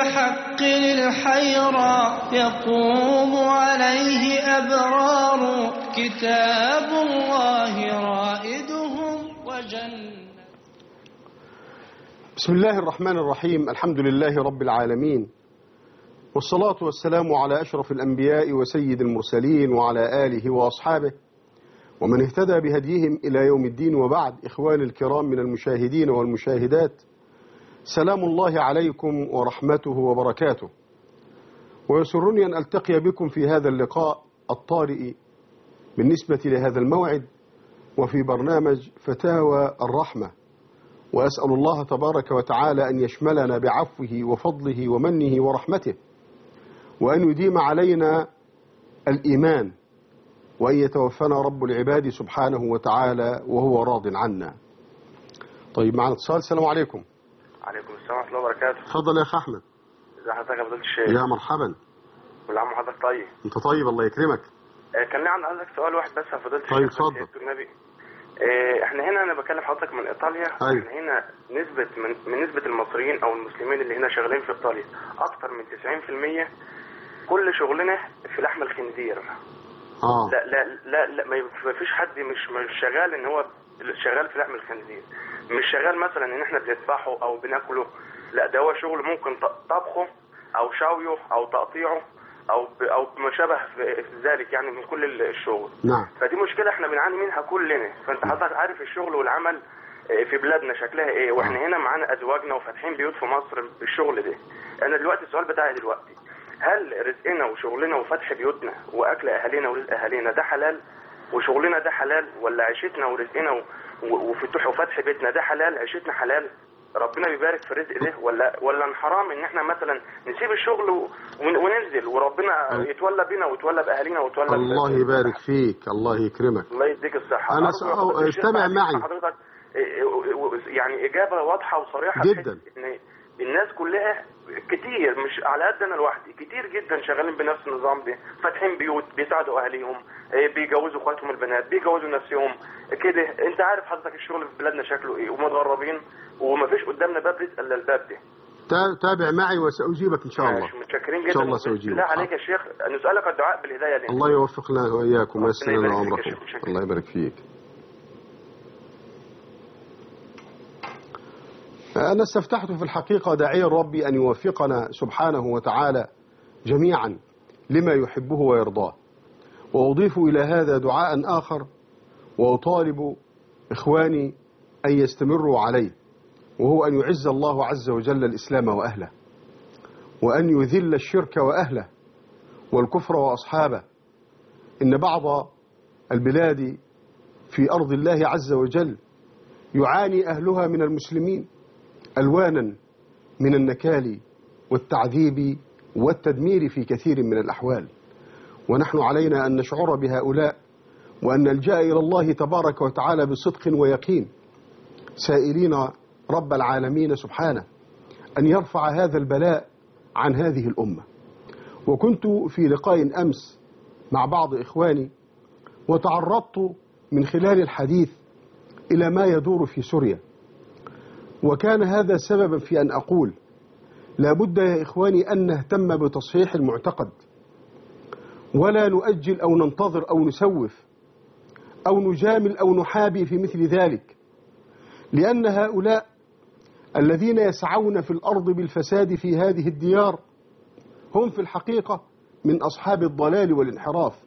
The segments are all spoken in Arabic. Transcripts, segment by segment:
الحق للحيرى يقوم عليه أبرار كتاب الله رائدهم وجنة. بسم الله الرحمن الرحيم. الحمد لله رب العالمين، والصلاة والسلام على أشرف الأنبياء وسيد المرسلين وعلى آله وأصحابه ومن اهتدى بهديهم إلى يوم الدين، وبعد. إخواني الكرام من المشاهدين والمشاهدات، سلام الله عليكم ورحمته وبركاته، ويسرني أن ألتقي بكم في هذا اللقاء الطارئ بالنسبة لهذا الموعد وفي برنامج فتاوى الرحمة، وأسأل الله تبارك وتعالى أن يشملنا بعفوه وفضله ومنه ورحمته، وأن يديم علينا الإيمان، وأن يتوفنا رب العباد سبحانه وتعالى وهو راض عنا. طيب، معنا اتصال. السلام عليكم. عليكم السلام ورحمة الله وبركاته. اتفضل يا أخ أحمد. ازي حضرتك يا فضيلة الشيخ؟ يا مرحبا. كل عام وحضرتك طيب. أنت طيب، الله يكرمك. كان لي عن حضرتك سؤال واحد بس يا فضيلة الشيخ. طيب اتفضل. النبي. احنا هنا، انا بكلم حضرتك من ايطاليا. أيوة. احنا هنا من نسبة المصريين او المسلمين اللي هنا شغالين في ايطاليا اكتر من 90% كل شغلنا في لحم الخنزير. لا لا لا لا، ما فيش حد مش شغال ان هو شغال في لحم الخنزير. مش شغال مثلا ان احنا بنذبحه او بناكله، لا، ده هو شغل ممكن طبخه او شويه او تقطيعه او ما شابه ذلك، يعني من كل الشغل. نعم. فدي مشكله احنا بنعاني منها كلنا. فانت حضرتك عارف الشغل والعمل في بلادنا شكلها ايه، واحنا هنا معانا ازواجنا وفاتحين بيوت في مصر بالشغل ده. انا دلوقتي السؤال بتاعي دلوقتي، هل رزقنا وشغلنا وفتح بيوتنا واكل اهالينا ورزق اهالينا ده حلال، وشغلنا ده حلال، ولا عيشتنا ورزقنا وفتح وفتح بيتنا ده حلال، عيشتنا حلال، ربنا بيبارك في الرزق ده، ولا حرام ان احنا مثلا نسيب الشغل وننزل وربنا يتولى بينا ويتولى باهالينا ويتولى. الله يبارك فيك، الله يكرمك، الله يديك الصحه. انا استمع معي حضرتك يعني اجابه واضحه وصريحه جدا. ان الناس كلها كتير، مش على قد انا لوحدي، كتير جدا شغالين بنفس النظام ده، فاتحين بيوت، بيساعدوا اهاليهم، بيجوزوا اخواتهم البنات، بيجوزوا نفسهم كده. انت عارف حضرتك الشغل في بلادنا شكله ايه، ومتغربين ومفيش قدامنا باب رزق الا الباب ده. تابع معي وسأجيبك إن شاء الله. متشكرين جدا. إن شاء الله سأجيبك. بالله عليك يا شيخ، نسألك الدعاء بالهداية دي. الله يوفقنا وإياكم ويسر لنا عمركم. الله يبارك فيك. أنا استفتحت في الحقيقة داعيا ربي أن يوفقنا سبحانه وتعالى جميعا لما يحبه ويرضاه، وأضيف إلى هذا دعاء آخر وأطالب إخواني أن يستمروا عليه، وهو أن يعز الله عز وجل الإسلام وأهله، وأن يذل الشرك وأهله والكفر وأصحابه. إن بعض البلاد في أرض الله عز وجل يعاني أهلها من المسلمين ألوانا من النكال والتعذيب والتدمير في كثير من الأحوال، ونحن علينا أن نشعر بهؤلاء وأن نلجأ إلى الله تبارك وتعالى بصدق ويقين، سائلين رب العالمين سبحانه أن يرفع هذا البلاء عن هذه الأمة. وكنت في لقاء أمس مع بعض إخواني، وتعرضت من خلال الحديث إلى ما يدور في سوريا، وكان هذا سببا في أن أقول لا بد يا إخواني أن نهتم بتصحيح المعتقد، ولا نؤجل أو ننتظر أو نسوف أو نجامل أو نحابي في مثل ذلك، لأن هؤلاء الذين يسعون في الأرض بالفساد في هذه الديار هم في الحقيقة من أصحاب الضلال والانحراف،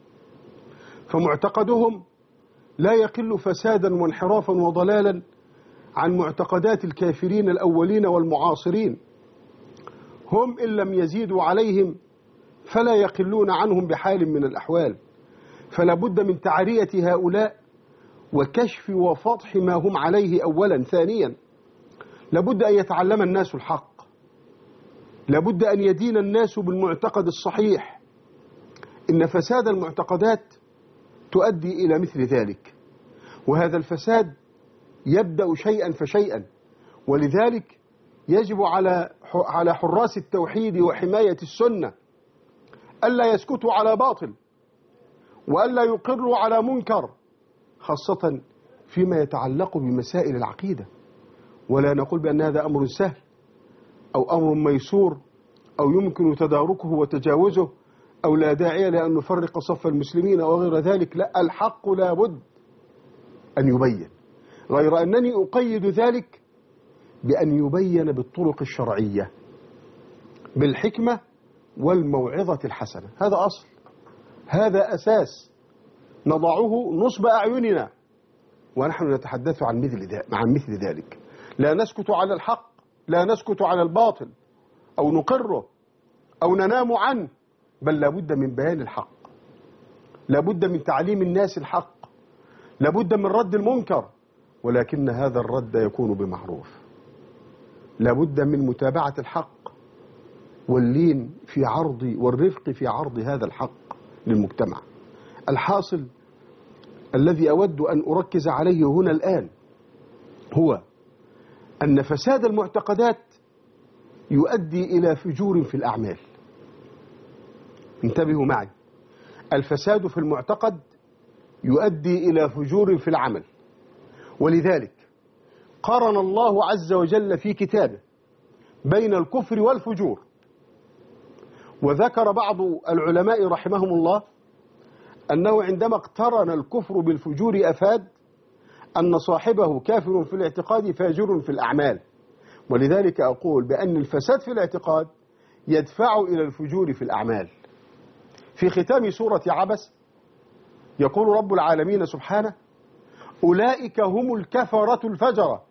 فمعتقدهم لا يقل فسادا وانحرافا وضلالا عن معتقدات الكافرين الأولين والمعاصرين. هم إن لم يزيدوا عليهم فلا يقلون عنهم بحال من الأحوال، فلا بد من تعرية هؤلاء وكشف وفضح ما هم عليه أولا. ثانيا، لابد أن يتعلم الناس الحق، لابد أن يدين الناس بالمعتقد الصحيح. إن فساد المعتقدات تؤدي إلى مثل ذلك، وهذا الفساد يبدأ شيئا فشيئا، ولذلك يجب على حراس التوحيد وحماية السنة ألا يسكتوا على باطل، وألا يقروا على منكر، خاصة فيما يتعلق بمسائل العقيدة. ولا نقول بأن هذا أمر سهل أو أمر ميسور أو يمكن تداركه وتجاوزه، أو لا داعي لأن نفرق صف المسلمين أو غير ذلك. لا، الحق لا بد أن يبين، غير أنني أقيد ذلك بأن يبين بالطرق الشرعية بالحكمة والموعظة الحسنة. هذا أصل، هذا أساس نضعه نصب أعيننا ونحن نتحدث عن مثل ذلك. لا نسكت على الحق، لا نسكت على الباطل أو نقره أو ننام عنه، بل لابد من بيان الحق، لابد من تعليم الناس الحق، لابد من رد المنكر، ولكن هذا الرد يكون بمعروف. لابد من متابعة الحق واللين في عرض والرفق في عرض هذا الحق للمجتمع. الحاصل الذي أود أن أركز عليه هنا الآن هو أن فساد المعتقدات يؤدي إلى فجور في الأعمال. انتبهوا معي، الفساد في المعتقد يؤدي إلى فجور في العمل، ولذلك قارن الله عز وجل في كتابه بين الكفر والفجور، وذكر بعض العلماء رحمهم الله أنه عندما اقترن الكفر بالفجور أفاد أن صاحبه كافر في الاعتقاد فاجر في الأعمال. ولذلك أقول بأن الفساد في الاعتقاد يدفع إلى الفجور في الأعمال. في ختام سورة عبس يقول رب العالمين سبحانه: أولئك هم الكفرة الفجرة.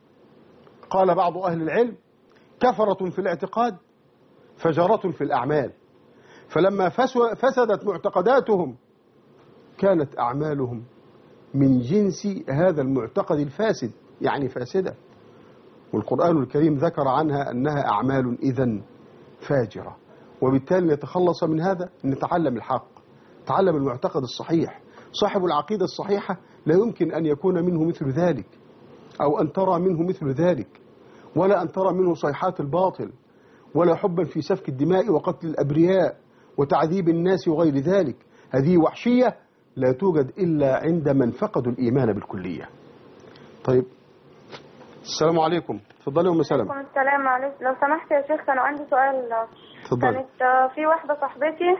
قال بعض أهل العلم: كفرة في الاعتقاد، فجرة في الأعمال. فلما فسدت معتقداتهم كانت أعمالهم من جنس هذا المعتقد الفاسد، يعني فاسدة. والقرآن الكريم ذكر عنها أنها أعمال إذن فاجرة. وبالتالي نتخلص من هذا، نتعلم الحق، نتعلم المعتقد الصحيح. صاحب العقيدة الصحيحة لا يمكن أن يكون منه مثل ذلك، أو أن ترى منه مثل ذلك، ولا أن ترى منه صيحات الباطل، ولا حبا في سفك الدماء وقتل الأبرياء وتعذيب الناس وغير ذلك. هذه وحشية لا توجد إلا عند من فقدوا الإيمان بالكلية. طيب، السلام عليكم. تفضلي أم سلمة. السلام عليكم. لو سمحت يا شيخ، كان عندي سؤال. تفضلي. كانت في واحدة صاحبتي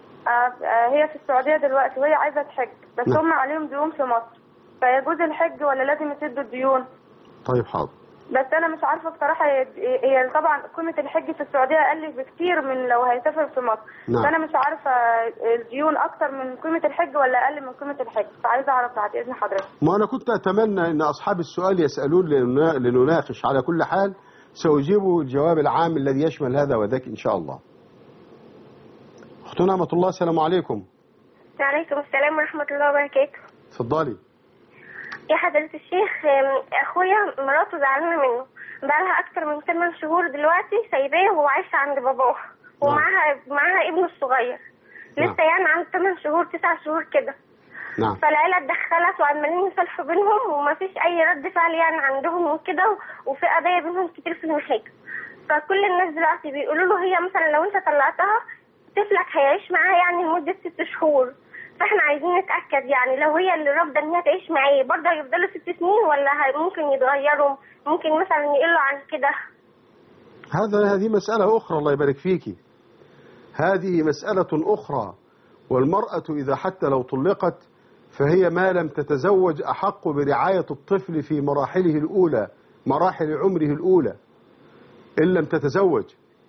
هي في السعودية دلوقتي وهي عايزة تحج، بس نعم. هم عليهم ديون في مصر، فيجوز الحج ولا لازم يسدوا الديون؟ طيب حاضر. بس أنا مش عارفة بصراحة، هي طبعا قيمة الحج في السعودية أقل بكتير من لو هيسافر في مصر. نعم. فأنا مش عارفة الديون أكتر من قيمة الحج ولا أقل من قيمة الحج، فعايزة أعرف بعد إذن حضرتك. ما أنا كنت أتمنى أن أصحاب السؤال يسألون لنناقش. على كل حال سأجيب الجواب العام الذي يشمل هذا وذاك إن شاء الله. أختنا أمة الله، السلام عليكم. وعليكم السلام ورحمة الله وبركاته. تفضلي. يا حضرة الشيخ، أخويا مراته زعلانة منه، بقالها أكتر من 8 شهور دلوقتي سايباه وهو عايش عند باباه، ومعاها ابنه الصغير لسه يعني عنده 8 شهور 9 شهور كده. نعم. فالعيلة اتدخلت وعمالين يصالحوا بينهم ومفيش أي رد فعل يعني عندهم وكده، وفي قضايا بينهم كتير في المحاكم. فكل الناس دلوقتي بيقولوا له هي مثلا لو أنت طلعتها طفلك هيعيش معاها يعني لمدة 6 شهور، فاحنا عايزين نتأكد يعني لو هي اللي رافضة ان هي تعيش معاه برضه هيفضلوا 6 سنين ولا ممكن يتغيروا، ممكن مثلا يقلوا عن كده. هذه مسألة أخرى، الله يبارك فيكي. هذه مسألة أخرى. والمرأة إذا حتى لو طلقت فهي ما لم تتزوج أحق برعاية الطفل في مراحله الأولى، مراحل عمره الأولى، إن لم تتزوج.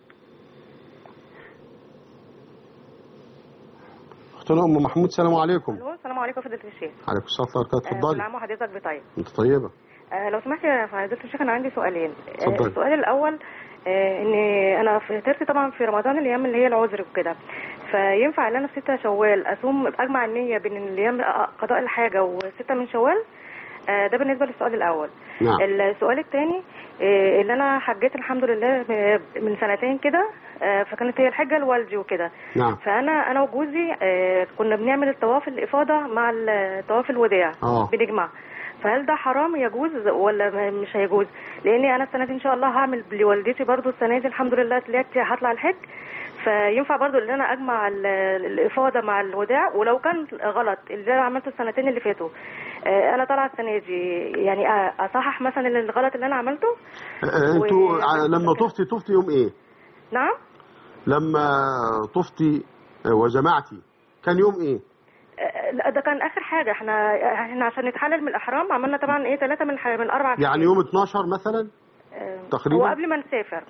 أختنا أم محمود، السلام عليكم. السلام عليكم فضيلة الشيخ. عليكم السلام ورحمة الله وبركاته. اتفضلي. نعم، وحضرتك بطيب. أنت طيبة. لو سمحت يا فضيلة الشيخ، أنا عندي سؤالين. اتفضلي. السؤال الأول إن أنا فطرت طبعا في رمضان الأيام اللي هي العذر وكده، فينفع ان انا في 6 شوال اصوم اجمع النية بين الايام قضاء الحاجة و6 من شوال؟ ده بالنسبة للسؤال الاول. نعم. السؤال الثاني، اللي انا حجيت الحمد لله من 2 كده، فكانت هي الحجة لوالدي وكده. نعم. فانا وجوزي كنا بنعمل الطواف الافاضة مع الطواف الوداع. بنجمع. فهل ده حرام يجوز ولا مش هيجوز؟ لاني انا السنة دي ان شاء الله هعمل لوالدتي برضو السنة دي الحمد لله طلعت هطلع الحج، فينفع برضو ان انا اجمع الافاضه مع الوداع؟ ولو كان غلط اللي انا عملته السنتين اللي فاتوا، انا طالعه السنه دي يعني اصحح مثلا الغلط اللي انا عملته؟ انتوا لما طفتي يوم ايه؟ نعم، لما طفتي وجمعتي كان يوم ايه؟ لا ده كان اخر حاجه. احنا عشان نتحلل من الاحرام عملنا طبعا ايه 3 من 4 يعني يوم 12 مثلا تقريبا. هو قبل ما نسافر.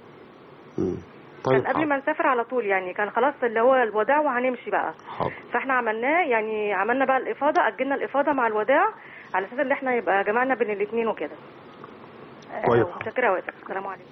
طيب كان قبل ما نسافر على طول، يعني كان خلاص اللي هو الوداع وهنمشي بقى. حاضر. فاحنا عملناه، يعني عملنا بقى الافاضه، اجلنا الافاضه مع الوداع على اساس ان احنا يبقى جمعنا بين الاثنين وكده. طيب. متشكره واسف. السلام عليكم.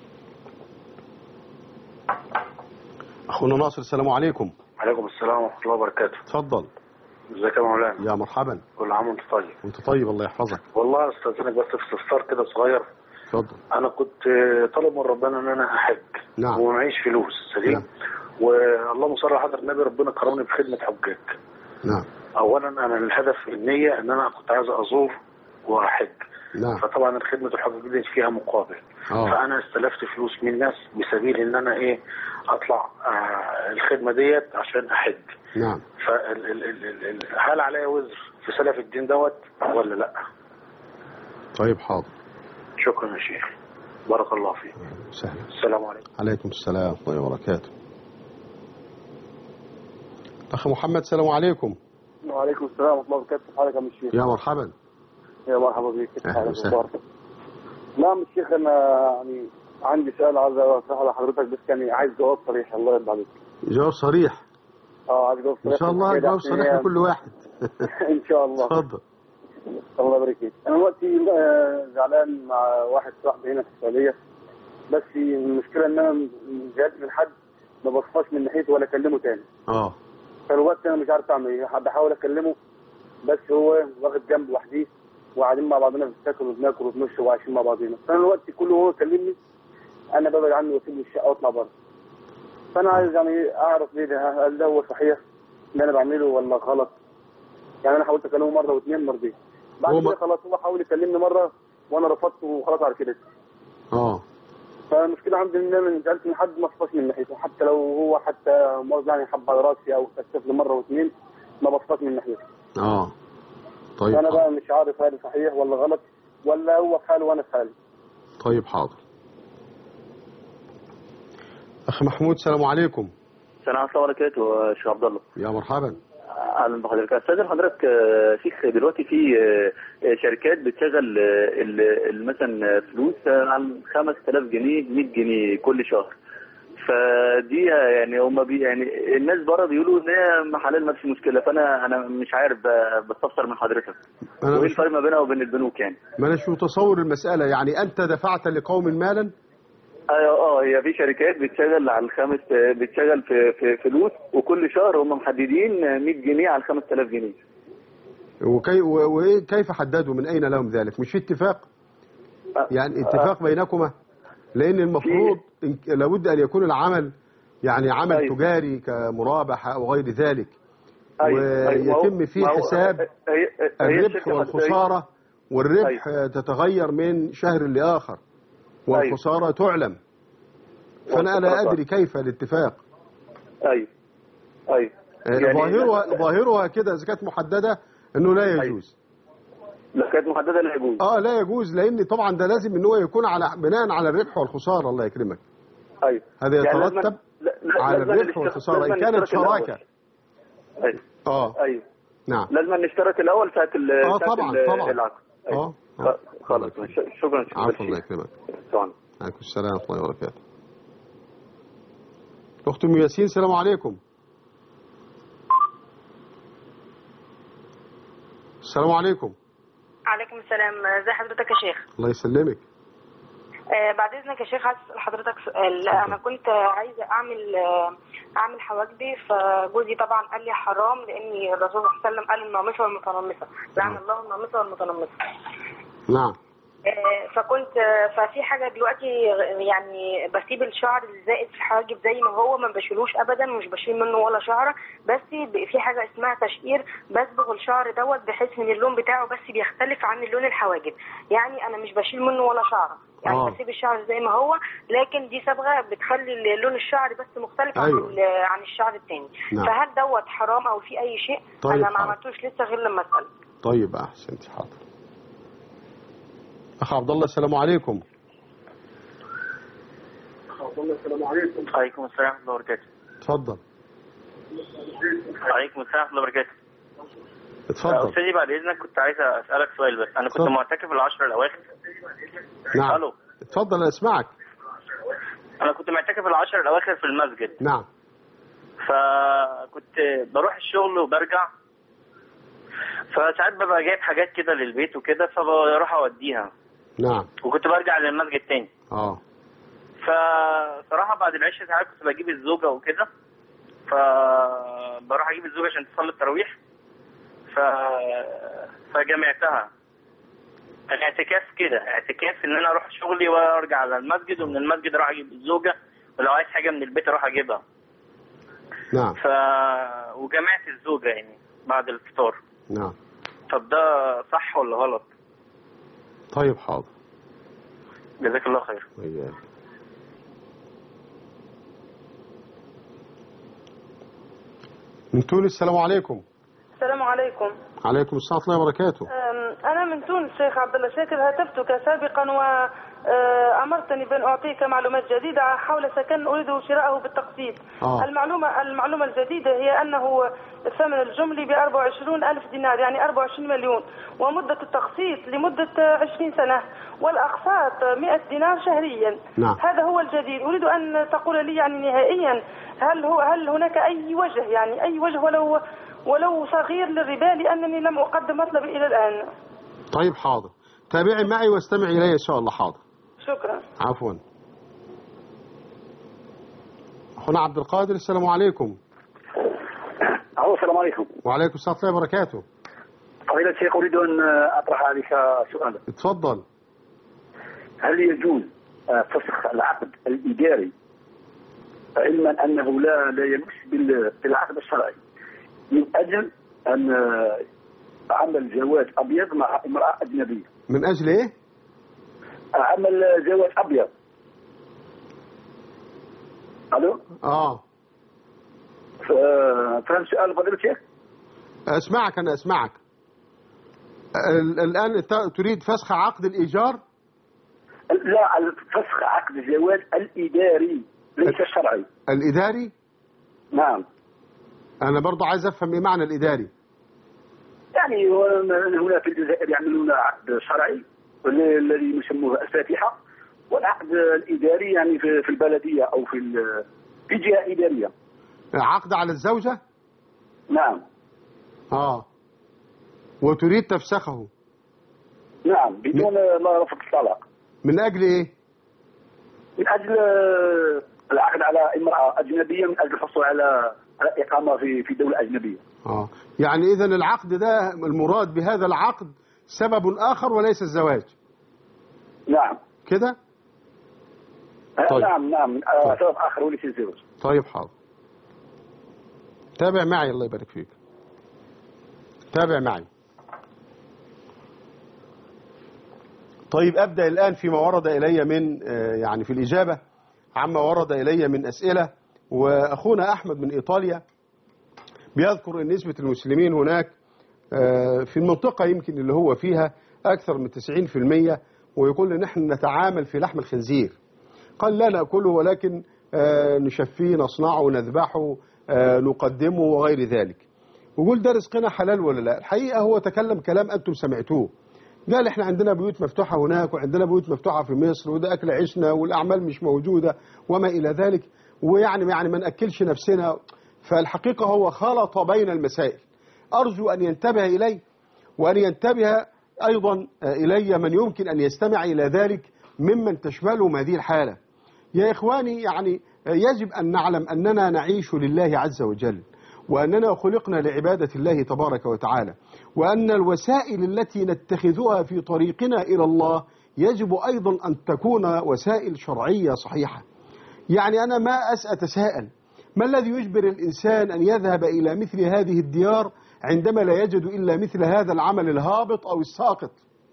اخونا ناصر السلام عليكم. وعليكم السلام ورحمه الله وبركاته. اتفضل. ازيك يا مولانا؟ يا مرحبا. كل عام وانت طيب. وانت طيب الله يحفظك. والله استاذنك بس في استفسار كده صغير. اتفضل. انا كنت طالب من ربنا ان انا احج. نعم. ومعيش فلوس سليم. نعم. واللهم صل على حضره النبي، ربنا كرمني بخدمه حجاج. نعم. اولا انا الهدف النيه ان انا كنت عايز ازور واحج. نعم. فطبعا خدمه الحجاج دي فيها مقابل. فانا استلفت فلوس من الناس بسبيل ان انا ايه اطلع الخدمه ديت عشان احج. نعم. هل عليا وزر في سلف الدين دوت ولا لا؟ طيب حاضر. شكرا يا شيخ، بارك الله فيك. سهلا. السلام عليكم. عليكم السلام ورحمه الله وبركاته. اخ محمد السلام عليكم. وعليكم السلام ورحمه الله وبركاته. حضرتك يا الشيخ؟ يا مرحبا. يا مرحبا بك. كيف حالك؟ نعم الشيخ، انا يعني عندي سؤال عايز اطرحه لحضرتك، بس يعني عايز جواب صريح. الله يرضى عليك. جواب صريح. عايز جواب صريح ان شاء الله. جواب صريح لكل واحد. ان شاء الله. اتفضل. الله يبارك فيك. انا دلوقتي زعلان مع واحد صاحبي هنا في السعوديه، بس المشكله ان انا جات من حد ما بصفاش من ناحيته ولا اكلمه تاني. فالوقت انا مش عارف اعمل ايه. بحاول اكلمه بس هو واخد جنب وحديه، وقاعدين مع بعضنا بناكل وبناكل وبنشرب وعايشين مع بعضنا. فانا الوقت كله هو يكلمني انا ببعد عنه واسيب الشقه واطلع بره. فانا عايز يعني اعرف ليه ده، هل ده هو صحيح اللي انا بعمله ولا غلط؟ يعني انا حاولت اكلمه مره واثنين مرتين، بعد كده خلاص هو حاول يكلمني مره وانا رفضت وخلاص على كده. فالمشكله عندي ان انا زعلت من حد ما صفاش من ناحيته، حتى لو هو حتى يعني حب على راسي او استف لي مره واثنين ما بصفاش من ناحيته. طيب. فانا بقى مش عارف هل صحيح ولا غلط، ولا هو في حاله وانا في حالي. طيب حاضر. اخ محمود السلام عليكم. السلام عليكم ورحمه الله وبركاته. شيخ عبد الله. يا مرحبا. اهلا بحضرتك. استاذن حضرتك شيخ، دلوقتي في شركات بتشغل مثلا فلوس عن 5000 جنيه 100 جنيه كل شهر. فدي يعني هم يعني الناس بره بيقولوا ان هي حلال ما فيش مشكله، فانا مش عارف بستفسر من حضرتك وايه الفرق ما بينها وبين البنوك يعني. ما انا شو متصور المساله، يعني انت دفعت لقوم مالا؟ هي في شركات بتشغل على بتشغل في فلوس، وكل شهر هم محددين 100 جنيه على 5000 جنيه. وكيف حددوا؟ من اين لهم ذلك؟ مش في اتفاق؟ يعني اتفاق بينكما؟ لان المفروض لابد ان يكون العمل يعني عمل تجاري كمرابحه او غير ذلك، ويتم فيه حساب الربح والخساره، والربح تتغير من شهر لاخر والخساره تعلم. فانا لا ادري كيف الاتفاق. ظاهرها كده اذا كانت محدده انه لا يجوز. لا كانت محدده لا يجوز. لا يجوز، لان طبعا ده لازم ان هو يكون على بناء على الربح والخساره. الله يكرمك. هذا يترتب على الربح والخساره ان كانت شراكه. نعم. لازم نشترك الاول ساعه طبعا العقد. خلاص شكرا. عفوا الله يكرمك. عليكم السلام ورحمه الله وبركاته. اخت ام ياسين السلام عليكم. السلام عليكم. عليكم السلام. ازي حضرتك يا شيخ؟ الله يسلمك. بعد اذنك يا شيخ عايز اسال حضرتك سؤال. انا كنت عايزه اعمل حواجبي، فجوزي طبعا قال لي حرام، لان الرسول صلى الله عليه وسلم قال النامصه والمتنمصه، لعن الله النامصه والمتنمصه. نعم. ففي حاجه دلوقتي يعني بسيب الشعر الزائد في الحواجب زي ما هو، ما بشيلوش ابدا، مش بشيل منه ولا شعره، بس في حاجه اسمها تشقير، بصبغ الشعر دوت بحيث ان اللون بتاعه بس بيختلف عن اللون الحواجب. يعني انا مش بشيل منه ولا شعره، يعني بسيب الشعر زي ما هو، لكن دي صبغه بتخلي لون الشعر بس مختلف عن الشعر الثاني. فهل دوت حرام او في اي شيء؟ انا ما عملتوش لسه غير لما اسال. طيب احسنتي. حاضر. اخ عبد الله السلام عليكم. السلام عليكم. وعليكم السلام ورحمة الله وبركاته. اتفضل. وعليكم السلام ورحمة الله وبركاته. اتفضل. أستاذي بعد إذنك كنت عايز أسألك سؤال بس. أنا كنت معتكف العشر الأواخر. نعم. ألو. اتفضل أسمعك. أنا كنت معتكف العشر الأواخر في المسجد. نعم. فكنت بروح الشغل وبرجع، فساعات ببقى جايب حاجات كده للبيت وكده فبروح أوديها. نعم. وكنت برجع للمسجد تاني. فصراحة بعد العشاء ساعات كنت بجيب الزوجة وكده، فبروح أجيب الزوجة عشان تصلي التراويح، فجمعتها. كان اعتكاف كده، اعتكاف إن أنا أروح شغلي وأرجع على المسجد، ومن المسجد أروح أجيب الزوجة، ولو عايز حاجة من البيت أروح أجيبها. نعم. وجمعت الزوجة يعني بعد الفطار. نعم. طب ده صح ولا غلط؟ طيب حاضر. جزاك الله خير. وياك. من تونس. السلام عليكم. السلام عليكم. عليكم السلام ورحمة الله وبركاته. أنا من تونس شيخ عبد الله شاكر. هاتفتك سابقا وأمرتني بأن أعطيك معلومات جديدة حول سكن أريد شراءه بالتقسيط. المعلومة الجديدة هي أنه الثمن الجملي ب24,000 دينار، يعني 24 مليون، ومدة التقسيط لمدة 20 سنة، والأقساط 100 دينار شهريا. نعم. هذا هو الجديد. أريد أن تقول لي يعني نهائيا هل هناك أي وجه، يعني أي وجه ولو صغير للربا، لأنني لم أقدم مطلبي إلى الآن. طيب حاضر، تابعي معي واستمعي إلي إن شاء الله. حاضر. شكرا. عفوا. أخونا عبد القادر. السلام عليكم. السلام عليكم. وعليكم السلام ورحمة الله وبركاته. فضيلة الشيخ، أريد أن أطرح عليك سؤالا. اتفضل. هل يجوز فسخ العقد الإداري علما أنه لا يمس بالعقد الشرعي من أجل أن عمل زواج أبيض مع امرأة أجنبية؟ من أجل إيه؟ عمل زواج أبيض. ألو؟ فهم سؤال فضيلة الشيخ؟ أسمعك، أنا أسمعك. الآن تريد فسخ عقد الإيجار؟ لا، فسخ عقد الزواج الإداري ليس الشرعي. الإداري؟ نعم. أنا برضو عايز أفهم إيه معنى الإداري. يعني هنا في الجزائر يعملون عقد شرعي الذي يسموه الفاتحة، والعقد الإداري يعني في البلدية أو في جهة إدارية. عقد على الزوجة؟ نعم. وتريد تفسخه؟ نعم، بدون ما رفض الطلاق. من أجل إيه؟ من أجل العقد على امرأة أجنبية، من أجل الحصول على إقامة في دولة أجنبية. يعني إذن العقد ده المراد بهذا العقد سبب آخر وليس الزواج. نعم. كده؟ طيب. نعم. سبب آخر وليس الزواج. طيب حاضر. تابع معي، الله يبارك فيك. تابع معي. طيب أبدأ الآن فيما ورد إلي من يعني في الإجابة عما ورد إلي من أسئلة. وأخونا أحمد من إيطاليا بيذكر أن نسبة المسلمين هناك في المنطقة يمكن اللي هو فيها أكثر من 90%، ويقول أن نحن نتعامل في لحم الخنزير. قال لا نأكله، ولكن نشفيه، نصنعه، نذبحه، نقدمه وغير ذلك. ويقول ده رزقنا حلال ولا لا؟ الحقيقة هو تكلم كلام أنتم سمعتوه. قال احنا عندنا بيوت مفتوحة هناك، وعندنا بيوت مفتوحة في مصر، وده أكل عيشنا، والأعمال مش موجودة وما إلى ذلك، ويعني ما نأكلش نفسنا. فالحقيقة هو خلط بين المسائل. أرجو أن ينتبه إلي، وأن ينتبه أيضا إلي من يمكن أن يستمع إلى ذلك ممن تشملهم هذه الحالة. يا إخواني، يعني يجب أن نعلم أننا نعيش لله عز وجل، وأننا خلقنا لعبادة الله تبارك وتعالى، وأن الوسائل التي نتخذها في طريقنا إلى الله يجب أيضا أن تكون وسائل شرعية صحيحة. يعني أنا ما أتساءل ما الذي يجبر الإنسان أن يذهب إلى مثل هذه الديار عندما لا يجد إلا مثل هذا العمل الهابط أو الساقط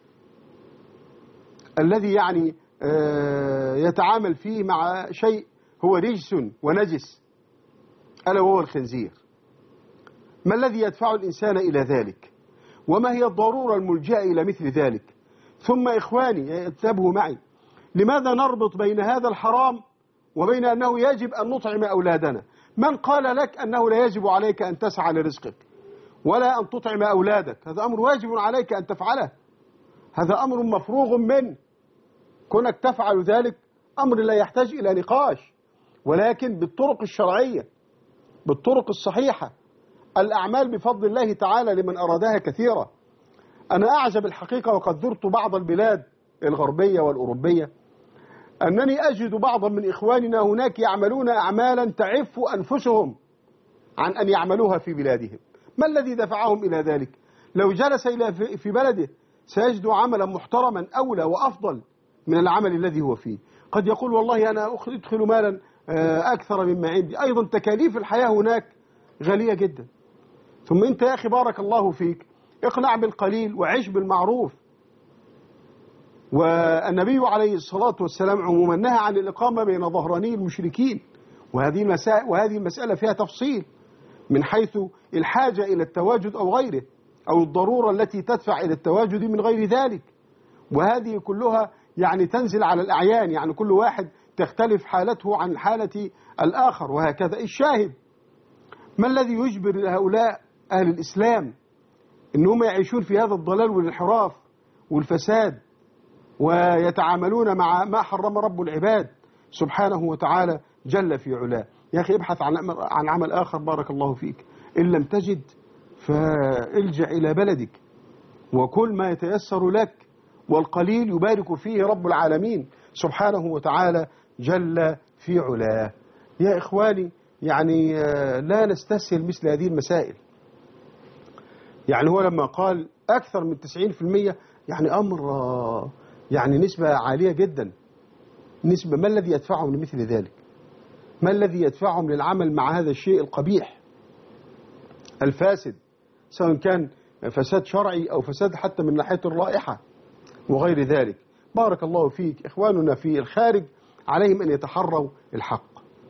الذي يعني يتعامل فيه مع شيء هو رجس ونجس، ألا وهو الخنزير. ما الذي يدفع الإنسان إلى ذلك؟ وما هي الضرورة الملجأة إلى مثل ذلك؟ ثم إخواني انتبهوا معي، لماذا نربط بين هذا الحرام وبين أنه يجب أن نطعم أولادنا. من قال لك أنه لا يجب عليك أن تسعى لرزقك ولا أن تطعم أولادك؟ هذا أمر واجب عليك أن تفعله، هذا أمر مفروغ منه. كونك تفعل ذلك أمر لا يحتاج إلى نقاش، ولكن بالطرق الشرعية، بالطرق الصحيحة. الأعمال بفضل الله تعالى لمن أرادها كثيرة. أنا أعجب الحقيقة، وقد زرت بعض البلاد الغربية والأوروبية، أنني أجد بعضا من إخواننا هناك يعملون أعمالا تعف أنفسهم عن أن يعملوها في بلادهم. ما الذي دفعهم إلى ذلك؟ لو جلس في بلده سيجد عملا محترما أولى وأفضل من العمل الذي هو فيه. قد يقول والله أنا أدخل مالا أكثر مما عندي. أيضا تكاليف الحياة هناك غالية جدا. ثم أنت يا أخي بارك الله فيك اقنع بالقليل وعيش بالمعروف. والنبي عليه الصلاة والسلام عموما نهى عن الإقامة بين ظهراني المشركين، وهذه المسألة فيها تفصيل من حيث الحاجة إلى التواجد أو غيره، أو الضرورة التي تدفع إلى التواجد من غير ذلك. وهذه كلها يعني تنزل على الأعيان، يعني كل واحد تختلف حالته عن حالة الآخر، وهكذا. الشاهد، ما الذي يجبر هؤلاء أهل الإسلام إنهم يعيشون في هذا الضلال والانحراف والفساد ويتعاملون مع ما حرم رب العباد سبحانه وتعالى جل في علاه؟ يا أخي ابحث عن عمل آخر بارك الله فيك. إن لم تجد فالجع إلى بلدك وكل ما يتيسر لك، والقليل يبارك فيه رب العالمين سبحانه وتعالى جل في علاه. يا إخواني يعني لا نستسهل مثل هذه المسائل. يعني هو لما قال أكثر من 90% يعني أمر يعني نسبة عالية جدا. نسبة، ما الذي يدفعهم لمثل ذلك؟ ما الذي يدفعهم للعمل مع هذا الشيء القبيح الفاسد، سواء كان فساد شرعي أو فساد حتى من ناحية الرائحة وغير ذلك؟ بارك الله فيك. إخواننا في الخارج عليهم أن يتحروا الحق،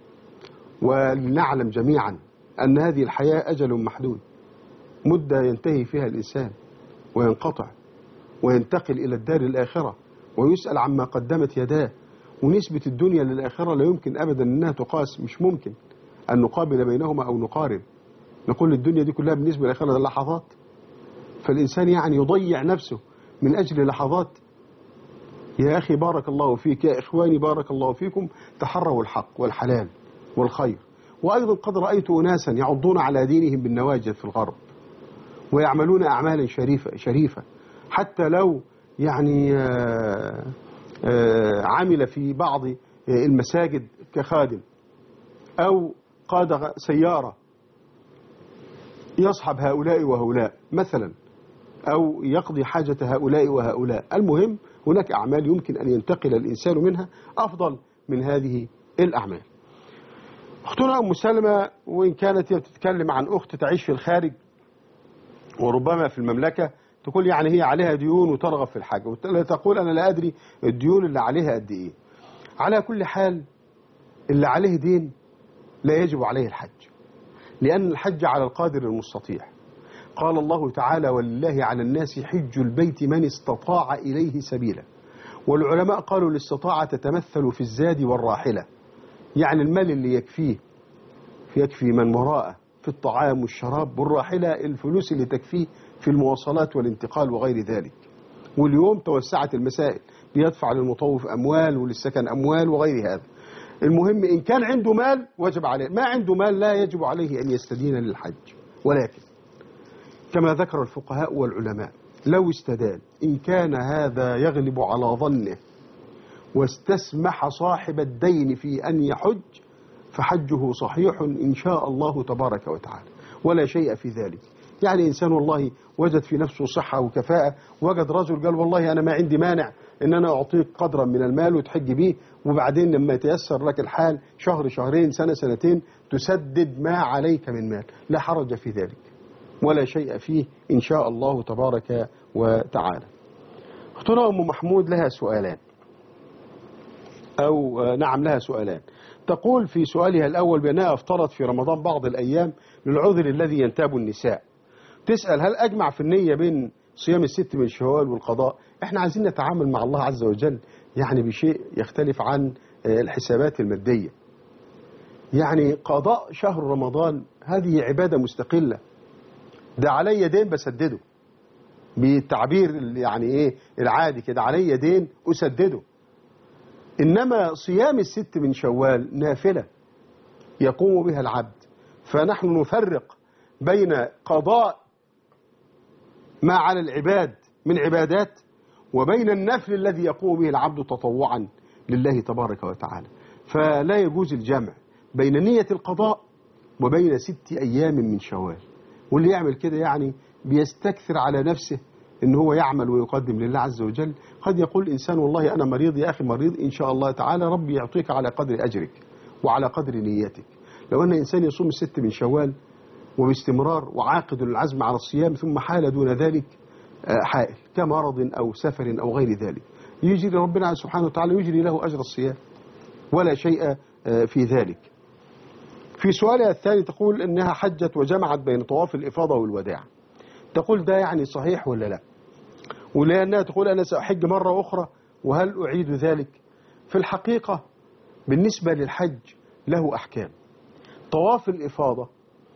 ولنعلم جميعا أن هذه الحياة أجل محدود، مدة ينتهي فيها الإنسان وينقطع وينتقل إلى الدار الآخرة ويسأل عما قدمت يداه. ونسبة الدنيا للآخرة لا يمكن أبدا أنها تقاس، مش ممكن أن نقابل بينهما أو نقارن. نقول الدنيا دي كلها بالنسبة للآخرة لحظات، فالإنسان يعني يضيع نفسه من أجل لحظات. يا أخي بارك الله فيك، يا إخواني بارك الله فيكم، تحروا الحق والحلال والخير. وأيضا قد رأيت أناسا يعضون على دينهم بالنواجذ في الغرب ويعملون أعمالا شريفة حتى لو يعني عمل في بعض المساجد كخادم أو قاد سيارة يصحب هؤلاء وهؤلاء مثلا، أو يقضي حاجة هؤلاء وهؤلاء. المهم هناك أعمال يمكن أن ينتقل الإنسان منها أفضل من هذه الأعمال. أختنا أم سلمى، وإن كانت تتكلم عن أخت تعيش في الخارج وربما في المملكة، تقول يعني هي عليها ديون وترغب في الحج، وتقول أنا لا أدري الديون اللي عليها قد إيه. على كل حال اللي عليه دين لا يجب عليه الحج، لأن الحج على القادر المستطيع. قال الله تعالى ولله على الناس حج البيت من استطاع إليه سبيلا. والعلماء قالوا الاستطاعة تتمثل في الزاد والراحلة، يعني المال اللي يكفي من وراءه في الطعام والشراب، والراحلة الفلوس اللي تكفيه في المواصلات والانتقال وغير ذلك. واليوم توسعت المسائل، بيدفع للمطوف أموال وللسكن أموال وغير هذا. المهم إن كان عنده مال وجب عليه، ما عنده مال لا يجب عليه أن يستدين للحج. ولكن كما ذكر الفقهاء والعلماء لو استدان إن كان هذا يغلب على ظنه واستسمح صاحب الدين في أن يحج فحجه صحيح إن شاء الله تبارك وتعالى، ولا شيء في ذلك. يعني إنسان والله وجد في نفسه صحة وكفاءة، وجد رجل قال والله أنا ما عندي مانع إن أنا أعطيك قدرا من المال وتحج به، وبعدين لما يتيسر لك الحال شهر شهرين سنة سنتين تسدد ما عليك من مال، لا حرج في ذلك ولا شيء فيه إن شاء الله تبارك وتعالى. أختنا أم محمود لها سؤالان، أو نعم لها سؤالان. تقول في سؤالها الأول بأنها افترض في رمضان بعض الأيام للعذر الذي ينتاب النساء. تسأل هل أجمع في النية بين صيام الست من شوال والقضاء؟ احنا عايزين نتعامل مع الله عز وجل يعني بشيء يختلف عن الحسابات المادية. يعني قضاء شهر رمضان هذه عبادة مستقلة، ده علي دين بسدده بالتعبير يعني ايه العادي كده، علي دين أسدده. إنما صيام الست من شوال نافلة يقوم بها العبد، فنحن نفرق بين قضاء ما على العباد من عبادات وبين النفل الذي يقوم به العبد تطوعا لله تبارك وتعالى. فلا يجوز الجمع بين نية القضاء وبين 6 أيام من شوال. واللي يعمل كده يعني بيستكثر على نفسه إن هو يعمل ويقدم لله عز وجل. قد يقول الإنسان والله أنا مريض، يا أخي مريض إن شاء الله تعالى ربي يعطيك على قدر أجرك وعلى قدر نيتك. لو أن إنسان يصوم 6 من شوال وباستمرار وعاقد العزم على الصيام ثم حال دون ذلك حائل كمرض أو سفر أو غير ذلك، يجري ربنا سبحانه وتعالى يجري له أجر الصيام ولا شيء في ذلك. في سؤالها الثاني تقول إنها حجت وجمعت بين طواف الإفاضة والوداع. تقول ده يعني صحيح ولا لا؟ ولأنها تقول أنا سأحج مرة أخرى وهل أعيد ذلك؟ في الحقيقة بالنسبة للحج له أحكام. طواف الإفاضة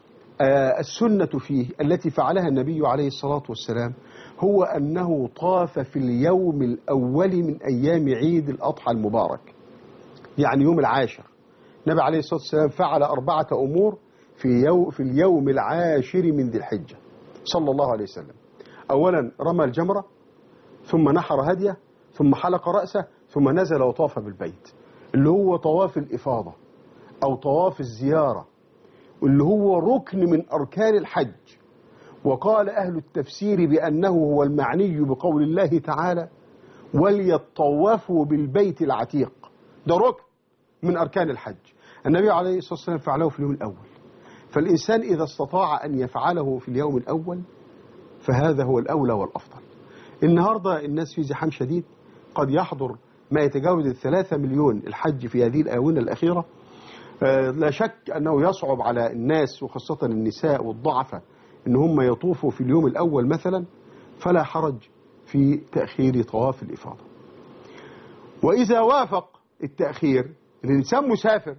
السنة فيه التي فعلها النبي عليه الصلاة والسلام هو أنه طاف في اليوم الأول من أيام عيد الأضحى المبارك، يعني يوم العاشر. النبي عليه الصلاة والسلام فعل 4 أمور في اليوم العاشر من ذي الحجة صلى الله عليه وسلم. أولا رمى الجمرة، ثم نحر هديه، ثم حلق رأسه، ثم نزل وطاف بالبيت، اللي هو طواف الإفاضة أو طواف الزيارة، اللي هو ركن من أركان الحج. وقال أهل التفسير بأنه هو المعني بقول الله تعالى وليطوفوا بالبيت العتيق، ده ركن من أركان الحج. النبي عليه الصلاة والسلام فعله في اليوم الأول، فالإنسان إذا استطاع أن يفعله في اليوم الأول فهذا هو الأولى والأفضل. النهاردة الناس في زحام شديد، قد يحضر ما يتجاوز 3 مليون الحج في هذه الآونة الأخيرة. لا شك أنه يصعب على الناس وخاصة النساء والضعفة إن هم يطوفوا في اليوم الأول مثلا، فلا حرج في تأخير طواف الإفاضة. وإذا وافق التأخير الإنسان مسافر،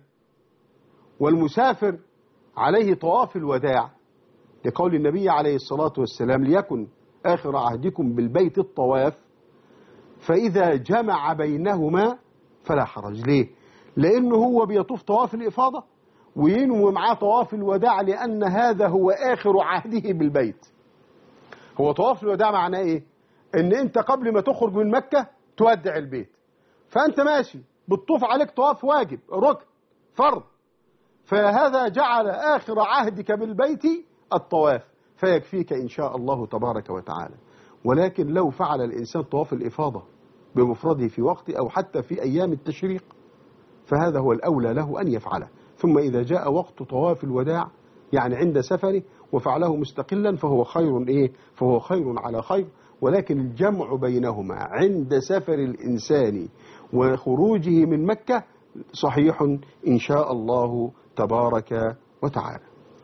والمسافر عليه طواف الوداع لقول النبي عليه الصلاة والسلام ليكن آخر عهدكم بالبيت الطواف، فإذا جمع بينهما فلا حرج. ليه؟ لأنه هو بيطوف طواف الإفاضة وينوي معاه طواف الوداع، لأن هذا هو آخر عهده بالبيت. هو طواف الوداع معناه إيه؟ إن أنت قبل ما تخرج من مكة تودع البيت، فأنت ماشي بتطوف عليك طواف واجب ركن فرض، فهذا جعل آخر عهدك بالبيت الطواف، فيكفيك إن شاء الله تبارك وتعالى. ولكن لو فعل الإنسان طواف الإفاضة بمفرده في وقت أو حتى في أيام التشريق فهذا هو الأولى له أن يفعله. ثم إذا جاء وقت طواف الوداع يعني عند سفره وفعله مستقلا فهو خير فهو خير على خير. ولكن الجمع بينهما عند سفر الإنسان وخروجه من مكة صحيح إن شاء الله تبارك وتعالى.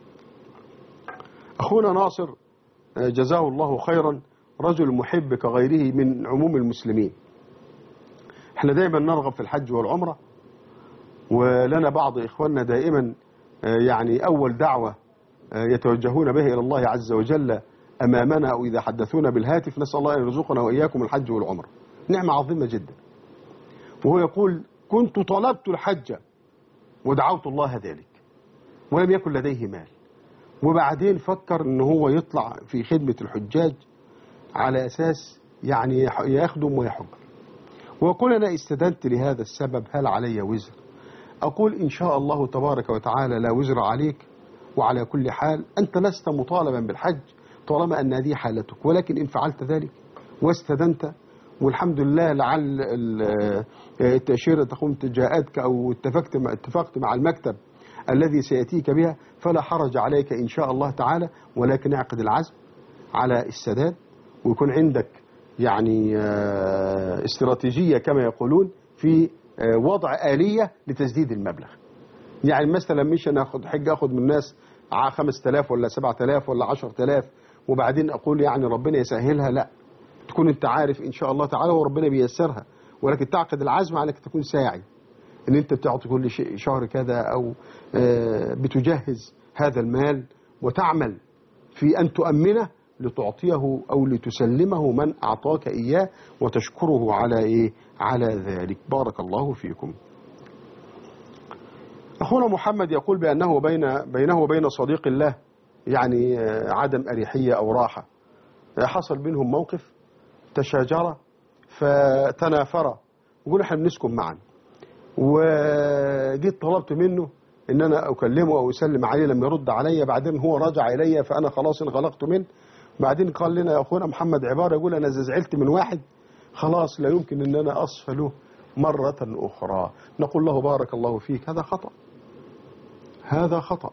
أخونا ناصر جزاه الله خيرا رجل محب كغيره من عموم المسلمين. احنا دائما نرغب في الحج والعمرة، ولنا بعض إخواننا دائما يعني أول دعوة يتوجهون به إلى الله عز وجل أمامنا أو إذا حدثونا بالهاتف نسأل الله أن يرزقنا وإياكم الحج والعمرة، نعمة عظيمة جدا. وهو يقول كنت طلبت الحج ودعوت الله ذلك ولم يكن لديه مال، وبعدين فكر أنه هو يطلع في خدمة الحجاج على أساس يعني يخدم ويحج. ويقول أنا استدنت لهذا السبب هل علي وزر؟ أقول إن شاء الله تبارك وتعالى لا وزر عليك، وعلى كل حال أنت لست مطالبا بالحج طالما أن هذه حالتك، ولكن إن فعلت ذلك واستدنت والحمد لله لعل التأشيرة تكون جاءتك أو اتفقت مع المكتب الذي سيأتيك بها فلا حرج عليك إن شاء الله تعالى، ولكن اعقد العزم على السداد ويكون عندك يعني استراتيجية كما يقولون في وضع آلية لتسديد المبلغ. يعني مثلا مش أنا أخذ من الناس 5000 ولا 7000 ولا 10000 وبعدين أقول يعني ربنا يسهلها، لا، تكون أنت عارف إن شاء الله تعالى وربنا بيسرها، ولكن تعقد العزم على أنك تكون ساعي ان انت بتعطي كل شهر كذا، او بتجهز هذا المال وتعمل في ان تؤمنه لتعطيه او لتسلمه من اعطاك اياه وتشكره على ايه؟ على ذلك. بارك الله فيكم. اخونا محمد يقول بانه بينه وبين صديق الله يعني عدم اريحيه او راحه، حصل بينهم موقف، تشاجر فتنافر، يقول احنا بنسكن معا، وجيت طلبت منه ان انا اكلمه او اسلم عليه، لما يرد عليا بعدين هو رجع الي، فانا خلاص انغلقت منه. بعدين قال لنا يا اخونا محمد عباره، يقول انا زعلت من واحد خلاص لا يمكن ان انا اصفى له مره اخرى. نقول له بارك الله فيك، هذا خطأ، هذا خطأ.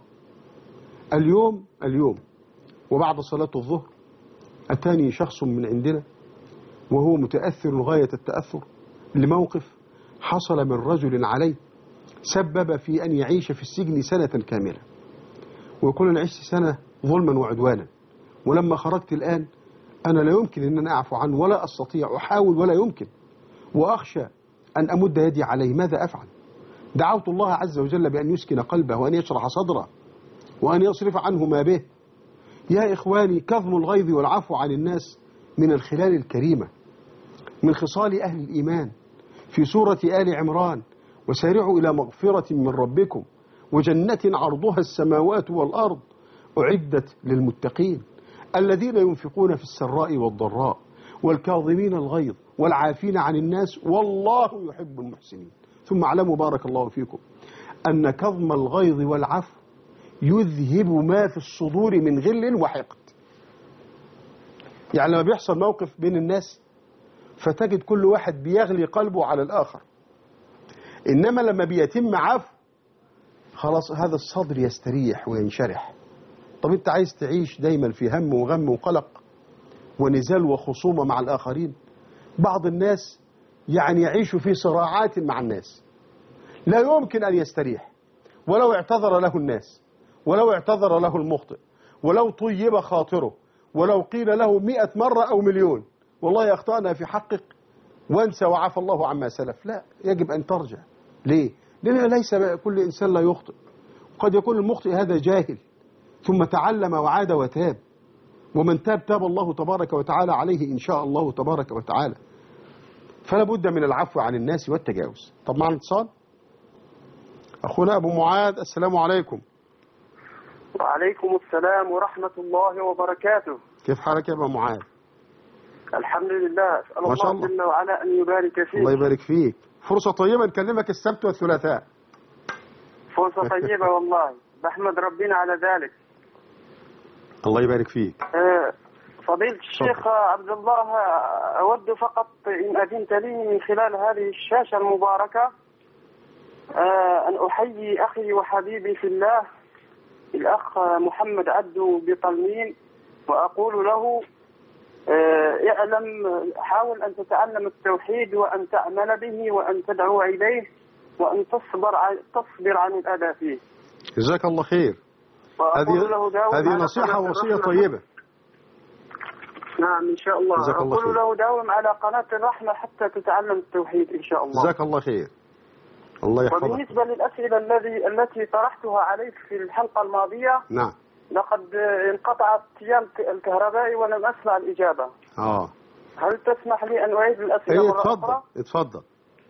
اليوم وبعد صلاة الظهر أتاني شخص من عندنا وهو متأثر غاية التأثر لموقف حصل من رجل عليه سبب في أن يعيش في السجن سنة كاملة، ويقول أنا عشت سنة ظلما وعدوانا، ولما خرجت الآن أنا لا يمكن أن أنا أعفو عنه ولا أستطيع، أحاول ولا يمكن، وأخشى أن أمد يدي عليه، ماذا أفعل؟ دعوت الله عز وجل بأن يسكن قلبه وأن يشرح صدره وأن يصرف عنه ما به. يا إخواني، كظم الغيظ والعفو عن الناس من الخلال الكريمة، من خصال أهل الإيمان. في سورة آل عمران وسارعوا إلى مغفرة من ربكم وجنة عرضها السماوات والأرض أعدت للمتقين الذين ينفقون في السراء والضراء والكاظمين الغيظ والعافين عن الناس والله يحب المحسنين. ثم اعلموا بارك الله فيكم أن كظم الغيظ والعفو يذهب ما في الصدور من غل وحقد. يعني لما بيحصل موقف بين الناس فتجد كل واحد بيغلي قلبه على الآخر، إنما لما بيتم عفو خلاص هذا الصدر يستريح وينشرح. طب أنت عايز تعيش دايما في هم وغم وقلق ونزال وخصومة مع الآخرين؟ بعض الناس يعني يعيش في صراعات مع الناس، لا يمكن أن يستريح ولو اعتذر له الناس، ولو اعتذر له المخطئ، ولو طيب خاطره، ولو قيل له 100 مرة أو مليون والله أخطأنا في حقك وانسى وعفى الله عما سلف. لا، يجب أن ترجع. ليه؟ لأن ليس كل إنسان لا يخطئ، قد يكون المخطئ هذا جاهل ثم تعلم وعاد وتاب، ومن تاب تاب الله تبارك وتعالى عليه إن شاء الله تبارك وتعالى. فلا بد من العفو عن الناس والتجاوز. طب معنا اتصال. أخونا أبو معاذ، السلام عليكم. وعليكم السلام ورحمة الله وبركاته. كيف حالك يا أبو معاذ؟ الحمد لله، أسأل الله جل وعلا أن يبارك فيك. الله يبارك فيك. فرصة طيبة نكلمك السبت والثلاثاء. فرصة طيبة والله، بحمد ربنا على ذلك. الله يبارك فيك. فضيلة الشيخ عبد الله، أود فقط إن أذنت لي من خلال هذه الشاشة المباركة أن أحيي أخي وحبيبي في الله الأخ محمد عبدو بطلمين، وأقول له اعلم، حاول أن تتعلم التوحيد وأن تعمل به وأن تدعو إليه وأن تصبر عن الأذى فيه. جزاك الله خير. هذه نصيحة ووصية طيبة. نعم إن شاء الله. أقول له داوم على قناة الرحمة حتى تتعلم التوحيد إن شاء الله. جزاك الله خير. الله يحفظك. وبالنسبة للأسئلة التي طرحتها عليك في الحلقة الماضية، نعم، لقد انقطع التيار الكهربائي ولم أسمع الإجابة. هل تسمح لي أن أعيد الأسئلة مرة أخرى؟ اتفضل.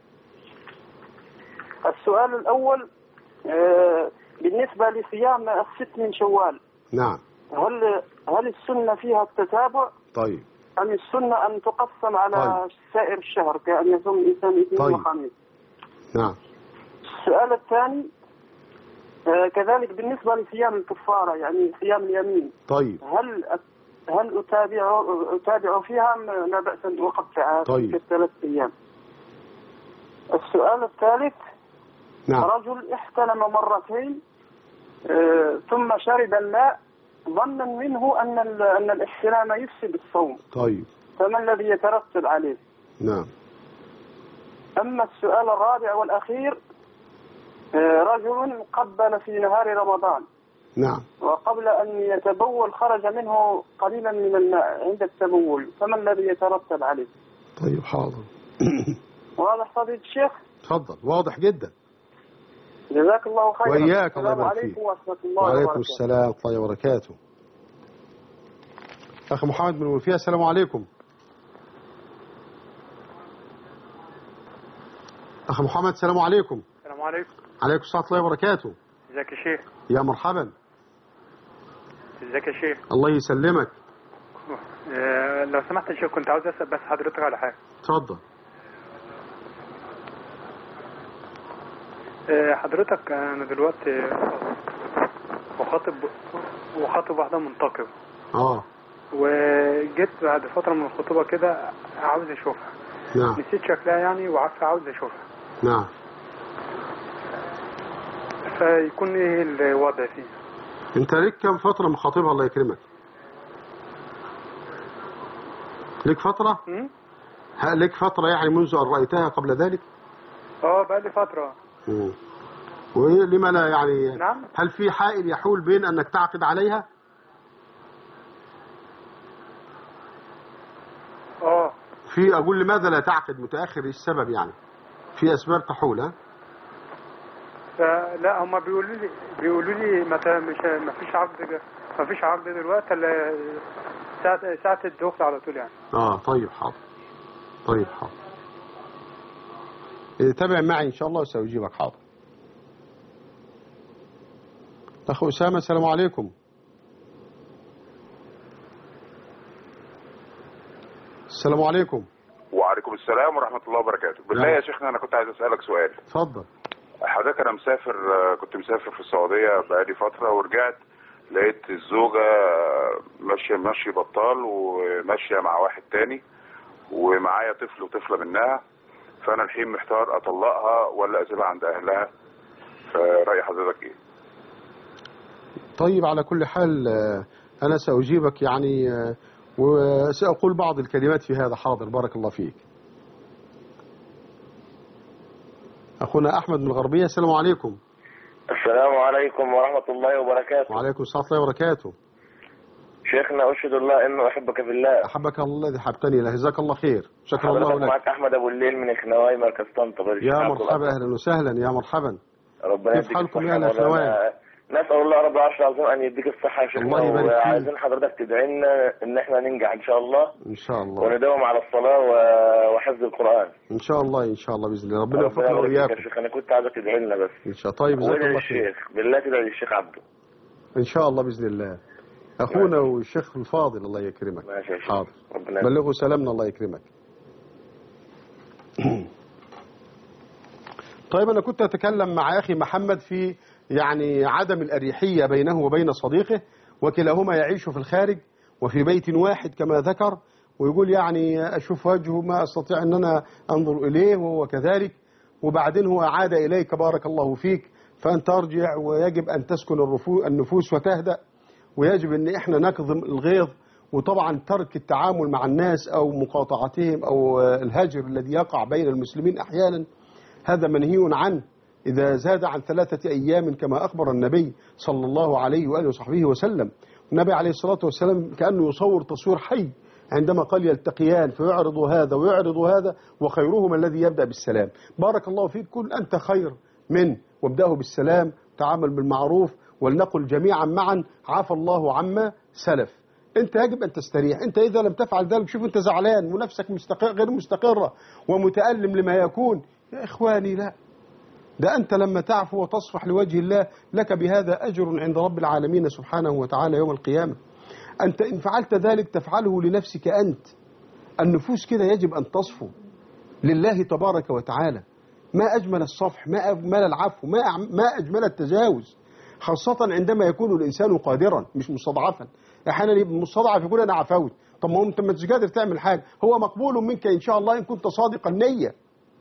السؤال الأول بالنسبة لصيام 6 من شوال. نعم. هل السنة فيها التتابع؟ طيب. أم السنة أن تقسم على سائر الشهر كأن يصوم الإنسان اثنين وخميس؟ نعم. السؤال الثاني كذلك بالنسبة لصيام الكفارة، يعني صيام اليمين. طيب. هل أتابع فيها لا بأس أن أقطعها في 3 أيام؟ السؤال الثالث، نعم، رجل احتلم مرتين ثم شرب الماء ظنا منه أن الاحتلام يفسد الصوم. طيب. فما الذي يترتب عليه؟ نعم. أما السؤال الرابع والأخير، رجل قبل في نهار رمضان. نعم. وقبل أن يتبول خرج منه قليلا من الماء عند التبول، فما الذي يترتب عليه؟ طيب حاضر. واضح فضيلة الشيخ؟ تفضل. واضح جدا. جزاك الله خيرا. وإياك، الله يبارك فيك. السلام عليكم ورحمة الله وعليكم وبركاته. السلام ورحمة الله وبركاته. أخي محمد بن وفية، السلام عليكم. أخي محمد، السلام عليكم. السلام عليكم. عليكم السلام ورحمة الله وبركاته. ازيك يا شيخ؟ يا مرحبا. ازيك يا شيخ؟ الله يسلمك. لو سمحت يا شيخ، كنت عاوز اسال بس حضرتك على حاجه. اتفضل. حضرتك انا دلوقتي وخاطب واحده منتقبه. وجيت بعد فتره من الخطوبه كده عاوز اشوفها. نعم. نسيت شكلها يعني وعارفه عاوز اشوفها. نعم. فيكون ايه الوضع فيه؟ انت ليك كم فتره مخاطبها؟ الله يكرمك. ليك فتره؟ ليك فتره يعني منذ ان رايتها قبل ذلك؟ بقى لي فتره. ولما لا يعني؟ نعم. هل في حائل يحول بين انك تعقد عليها؟ في اقول لماذا لا تعقد متاخر؟ ايه السبب يعني؟ في اسباب تحول؟ ها؟ لا، هم بيقولوا لي متى ما فيش عقد دلوقتي الا ساعه الدخل على طول يعني. طيب حاضر. طيب حاضر. تابع معي ان شاء الله وسأجيبك. حاضر. اخو اسامه، السلام عليكم. السلام عليكم. وعليكم السلام ورحمه الله وبركاته. بالله يا شيخنا انا كنت عايز اسالك سؤال. اتفضل. حضرتك انا كنت مسافر في السعوديه بقالي فتره، ورجعت لقيت الزوجه ماشيه بطال وماشيه مع واحد تاني، ومعايا طفل وطفله منها، فانا الحين محتار اطلقها ولا اسيبها عند اهلها، فرأي حضرتك ايه؟ طيب، على كل حال انا سأجيبك يعني، وسأقول بعض الكلمات في هذا. حاضر، بارك الله فيك. أخونا أحمد من الغربية، السلام عليكم. السلام عليكم ورحمة الله وبركاته. وعليكم السلام ورحمة الله وبركاته. شيخنا أشهد الله إنه أحبك في الله. أحبك الله الذي حبتني له. جزاك الله خير. شكرا الله لك. معك أحمد أبو الليل من إخنواي مركز طنطا. يا مرحبا، أهلا وسهلا، يا مرحبا. ربنا كيف حالكم يا الأخوان؟ نسأل الله رب العرش العظيم أن يديك الصحة يا شيخنا. الله يبارك فيك. وعايزين حضرتك تدعي لنا إن إحنا ننجح إن شاء الله. إن شاء الله. ونداوم على الصلاة وحفظ القرآن. إن شاء الله إن شاء الله بإذن الله. ربنا يوفقنا وإياكم. يا شيخ أنا كنت عايزك تدعي لنا بس. إن شاء الله. طيب، جزاك الله خير. الشيخ بالله تدعي للشيخ عبده. إن شاء الله بإذن الله. أخونا والشيخ الفاضل الله يكرمك. ماشي يا شيخ. حاضر. بلغوا سلامنا الله يكرمك. طيب، أنا كنت أتكلم مع أخي محمد في يعني عدم الأريحية بينه وبين صديقه، وكلاهما يعيش في الخارج وفي بيت واحد كما ذكر، ويقول يعني أشوف وجهه ما أستطيع أن أنا أنظر إليه وهو كذلك، وبعدين هو عاد إليك بارك الله فيك، فأنت أرجع، ويجب أن تسكن النفوس وتهدأ، ويجب أن إحنا نكظم الغيظ، وطبعا ترك التعامل مع الناس أو مقاطعتهم أو الهجر الذي يقع بين المسلمين أحيانا، هذا منهي عنه إذا زاد عن 3 أيام كما أخبر النبي صلى الله عليه وآله وصحبه وسلم. النبي عليه الصلاة والسلام كأنه يصور تصوير حي عندما قال يلتقيان فيعرض هذا ويعرض هذا، وخيرهما الذي يبدأ بالسلام. بارك الله فيك، كل أنت خير منه، وابدأه بالسلام، تعامل بالمعروف، ولنقل جميعا معا عفى الله عما سلف. أنت يجب أن تستريح. أنت إذا لم تفعل ذلك شوف أنت زعلان ونفسك غير مستقرة ومتألم لما يكون. يا إخواني لا، ده أنت لما تعفو وتصفح لوجه الله لك بهذا أجر عند رب العالمين سبحانه وتعالى يوم القيامة. أنت إن فعلت ذلك تفعله لنفسك أنت. النفوس كده يجب أن تصفو لله تبارك وتعالى. ما أجمل الصفح، ما أجمل العفو، ما أجمل التجاوز، خاصة عندما يكون الإنسان قادرا مش مستضعفا. أحيانا المستضعف يقول أنا عفوت، طب ما أنت ما قادر تعمل حاجة. هو مقبول منك إن شاء الله إن كنت صادق النية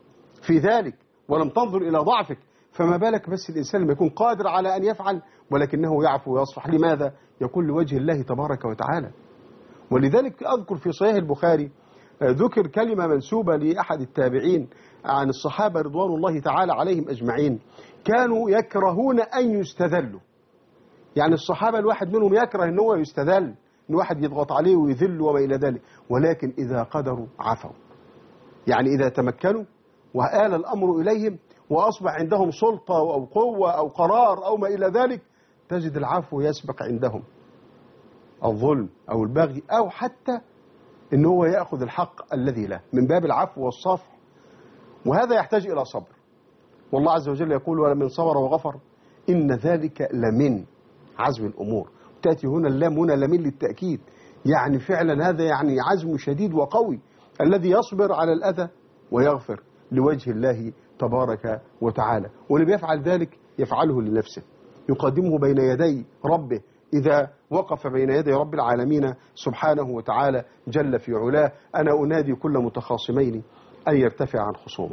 في ذلك ولم تنظر إلى ضعفك، فما بالك بس الإنسان لما يكون قادر على أن يفعل ولكنه يعفو ويصفح. لماذا؟ يكون لوجه الله تبارك وتعالى. ولذلك أذكر في صحيح البخاري ذكر كلمة منسوبة لأحد التابعين عن الصحابة رضوان الله تعالى عليهم أجمعين، كانوا يكرهون أن يستذلوا. يعني الصحابة الواحد منهم يكره أن هو يستذل، أن واحد يضغط عليه ويذل وما إلى ذلك، ولكن إذا قدروا عفوا. يعني إذا تمكنوا وآل الأمر إليهم وأصبح عندهم سلطة أو قوة أو قرار أو ما إلى ذلك، تجد العفو يسبق عندهم الظلم أو البغي، أو حتى إن هو يأخذ الحق الذي له من باب العفو والصفح. وهذا يحتاج إلى صبر، والله عز وجل يقول ولمن صبر وغفر إن ذلك لمن عزم الأمور. تأتي هنا اللام هنا لمن للتأكيد، يعني فعلا هذا يعني عزم شديد وقوي الذي يصبر على الأذى ويغفر لوجه الله تبارك وتعالى. واللي بيفعل ذلك يفعله لنفسه، يقدمه بين يدي ربه إذا وقف بين يدي رب العالمين سبحانه وتعالى جل في علاه. أنا أنادي كل متخاصمين أن يرتفع عن خصومه،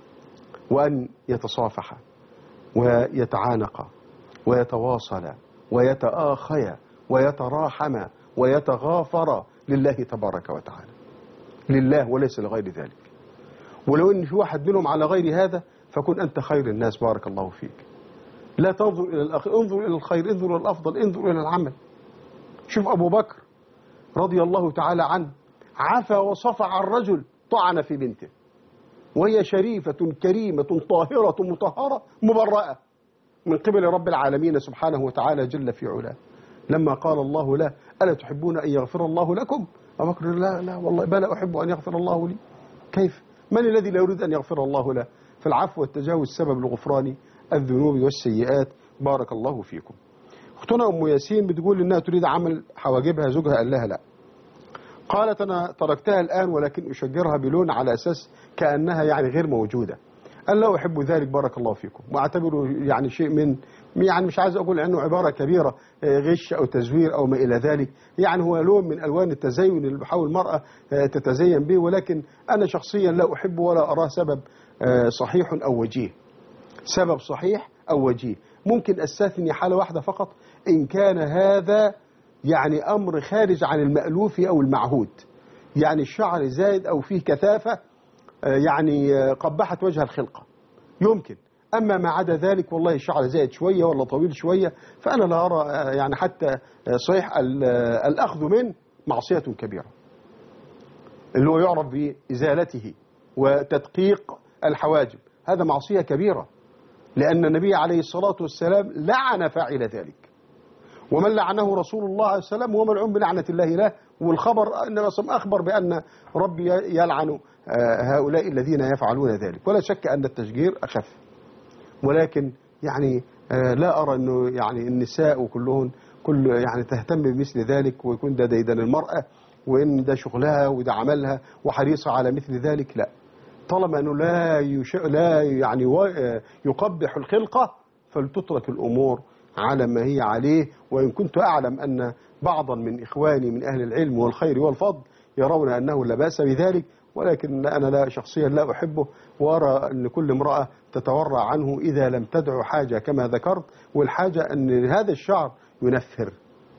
وأن يتصافحا ويتعانقا ويتواصلا ويتآخيا ويتراحما ويتغافرا لله تبارك وتعالى، لله وليس لغير ذلك. ولو أن في واحد منهم على غير هذا فكن أنت خير الناس، بارك الله فيك. لا تنظر إلى الأخير، انظر إلى الخير، انظر إلى الأفضل، انظر إلى العمل. شوف أبو بكر رضي الله تعالى عنه عفى وصفع عن رجل طعن في بنته وهي شريفة كريمة طاهرة مطهرة مبرأة من قبل رب العالمين سبحانه وتعالى جل في علاه. لما قال الله له ألا تحبون أن يغفر الله لكم؟ أبو بكر لا والله بلا أحب أن يغفر الله لي. كيف؟ من الذي لا يريد أن يغفر الله له؟ فالعفو والتجاوز سبب لغفران الذنوب والسيئات. بارك الله فيكم. اختنا أم ياسين بتقول إنها تريد عمل حواجبها، زوجها قال لها لا. قالت أنا تركتها الآن ولكن أشجرها بلون على أساس كأنها يعني غير موجودة. قال لا أحب ذلك بارك الله فيكم، وأعتبره يعني شيء من يعني مش عايز أقول عنه عبارة كبيرة غش أو تزوير أو ما إلى ذلك، يعني هو لون من ألوان التزين اللي بحاول المرأة تتزين به، ولكن أنا شخصيا لا أحب ولا أراه سبب صحيح أو وجيه. سبب صحيح أو وجيه ممكن أستثني حالة واحدة فقط، إن كان هذا يعني أمر خارج عن المألوف أو المعهود، يعني الشعر زايد أو فيه كثافة يعني قبحت وجه الخلقة يمكن. أما ما عدا ذلك والله الشعر زايد شوية ولا طويل شوية فأنا لا أرى يعني حتى صحيح الأخذ من معصية كبيرة اللي هو يعرف بإزالته وتدقيق الحواجب، هذا معصية كبيرة، لأن النبي عليه الصلاة والسلام لعن فاعل ذلك، ومن لعنه رسول الله عليه وسلم هو ملعون بلعنة الله له. والخبر أن أخبر بأن ربي يلعن هؤلاء الذين يفعلون ذلك. ولا شك أن التشجير أخف، ولكن يعني لا أرى أنه يعني النساء وكلهن كل يعني تهتم بمثل ذلك ويكون ده ديدن المرأة وإن ده شغلها وده عملها وحريصة على مثل ذلك. لا، طالما أنه لا يعني يقبح الخلقة فلتترك الأمور على ما هي عليه. وإن كنت أعلم أن بعضا من إخواني من أهل العلم والخير والفضل يرون أنه لا بأس بذلك، ولكن أنا لا شخصيا لا أحبه، وأرى أن كل امرأة تتورع عنه إذا لم تدعو حاجة كما ذكرت. والحاجة أن هذا الشعر ينفر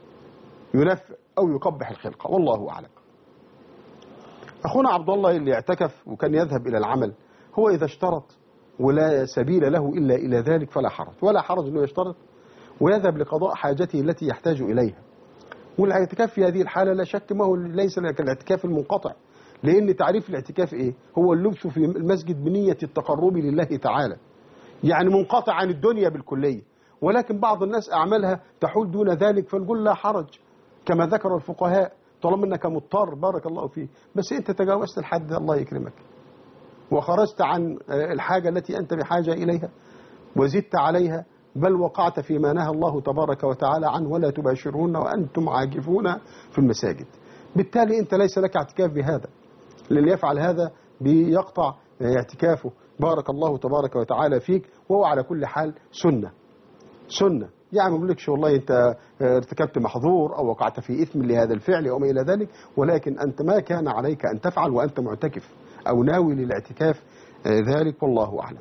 أو يقبح الخلقة، والله أعلم. أخونا عبد الله اللي اعتكف وكان يذهب إلى العمل، هو إذا اشترط ولا سبيل له إلا إلى ذلك فلا حرج، ولا حرج أنه يشترط ويذهب لقضاء حاجته التي يحتاج إليها. والاعتكاف في هذه الحالة لا شك ما هو ليس كالاعتكاف المنقطع، لأن تعريف الاعتكاف إيه؟ هو اللبث في المسجد بنية التقرب لله تعالى، يعني منقطع عن الدنيا بالكلية. ولكن بعض الناس أعمالها تحول دون ذلك، فنقول لا حرج كما ذكر الفقهاء طالما أنك مضطر بارك الله فيه. بس أنت تجاوزت الحد الله يكرمك وخرجت عن الحاجة التي أنت بحاجة إليها وزدت عليها، بل وقعت فيما نهى الله تبارك وتعالى عنه ولا تباشرون وأنتم عاكفون في المساجد. بالتالي أنت ليس لك اعتكاف بهذا، لأن يفعل هذا بيقطع اعتكافه بارك الله تبارك وتعالى فيك. وهو على كل حال سنة يعني ما بقولكش والله أنت ارتكبت محظور أو وقعت في إثم لهذا الفعل أو ما إلى ذلك، ولكن أنت ما كان عليك أن تفعل وأنت معتكف أو ناوي للاعتكاف ذلك، والله أعلم.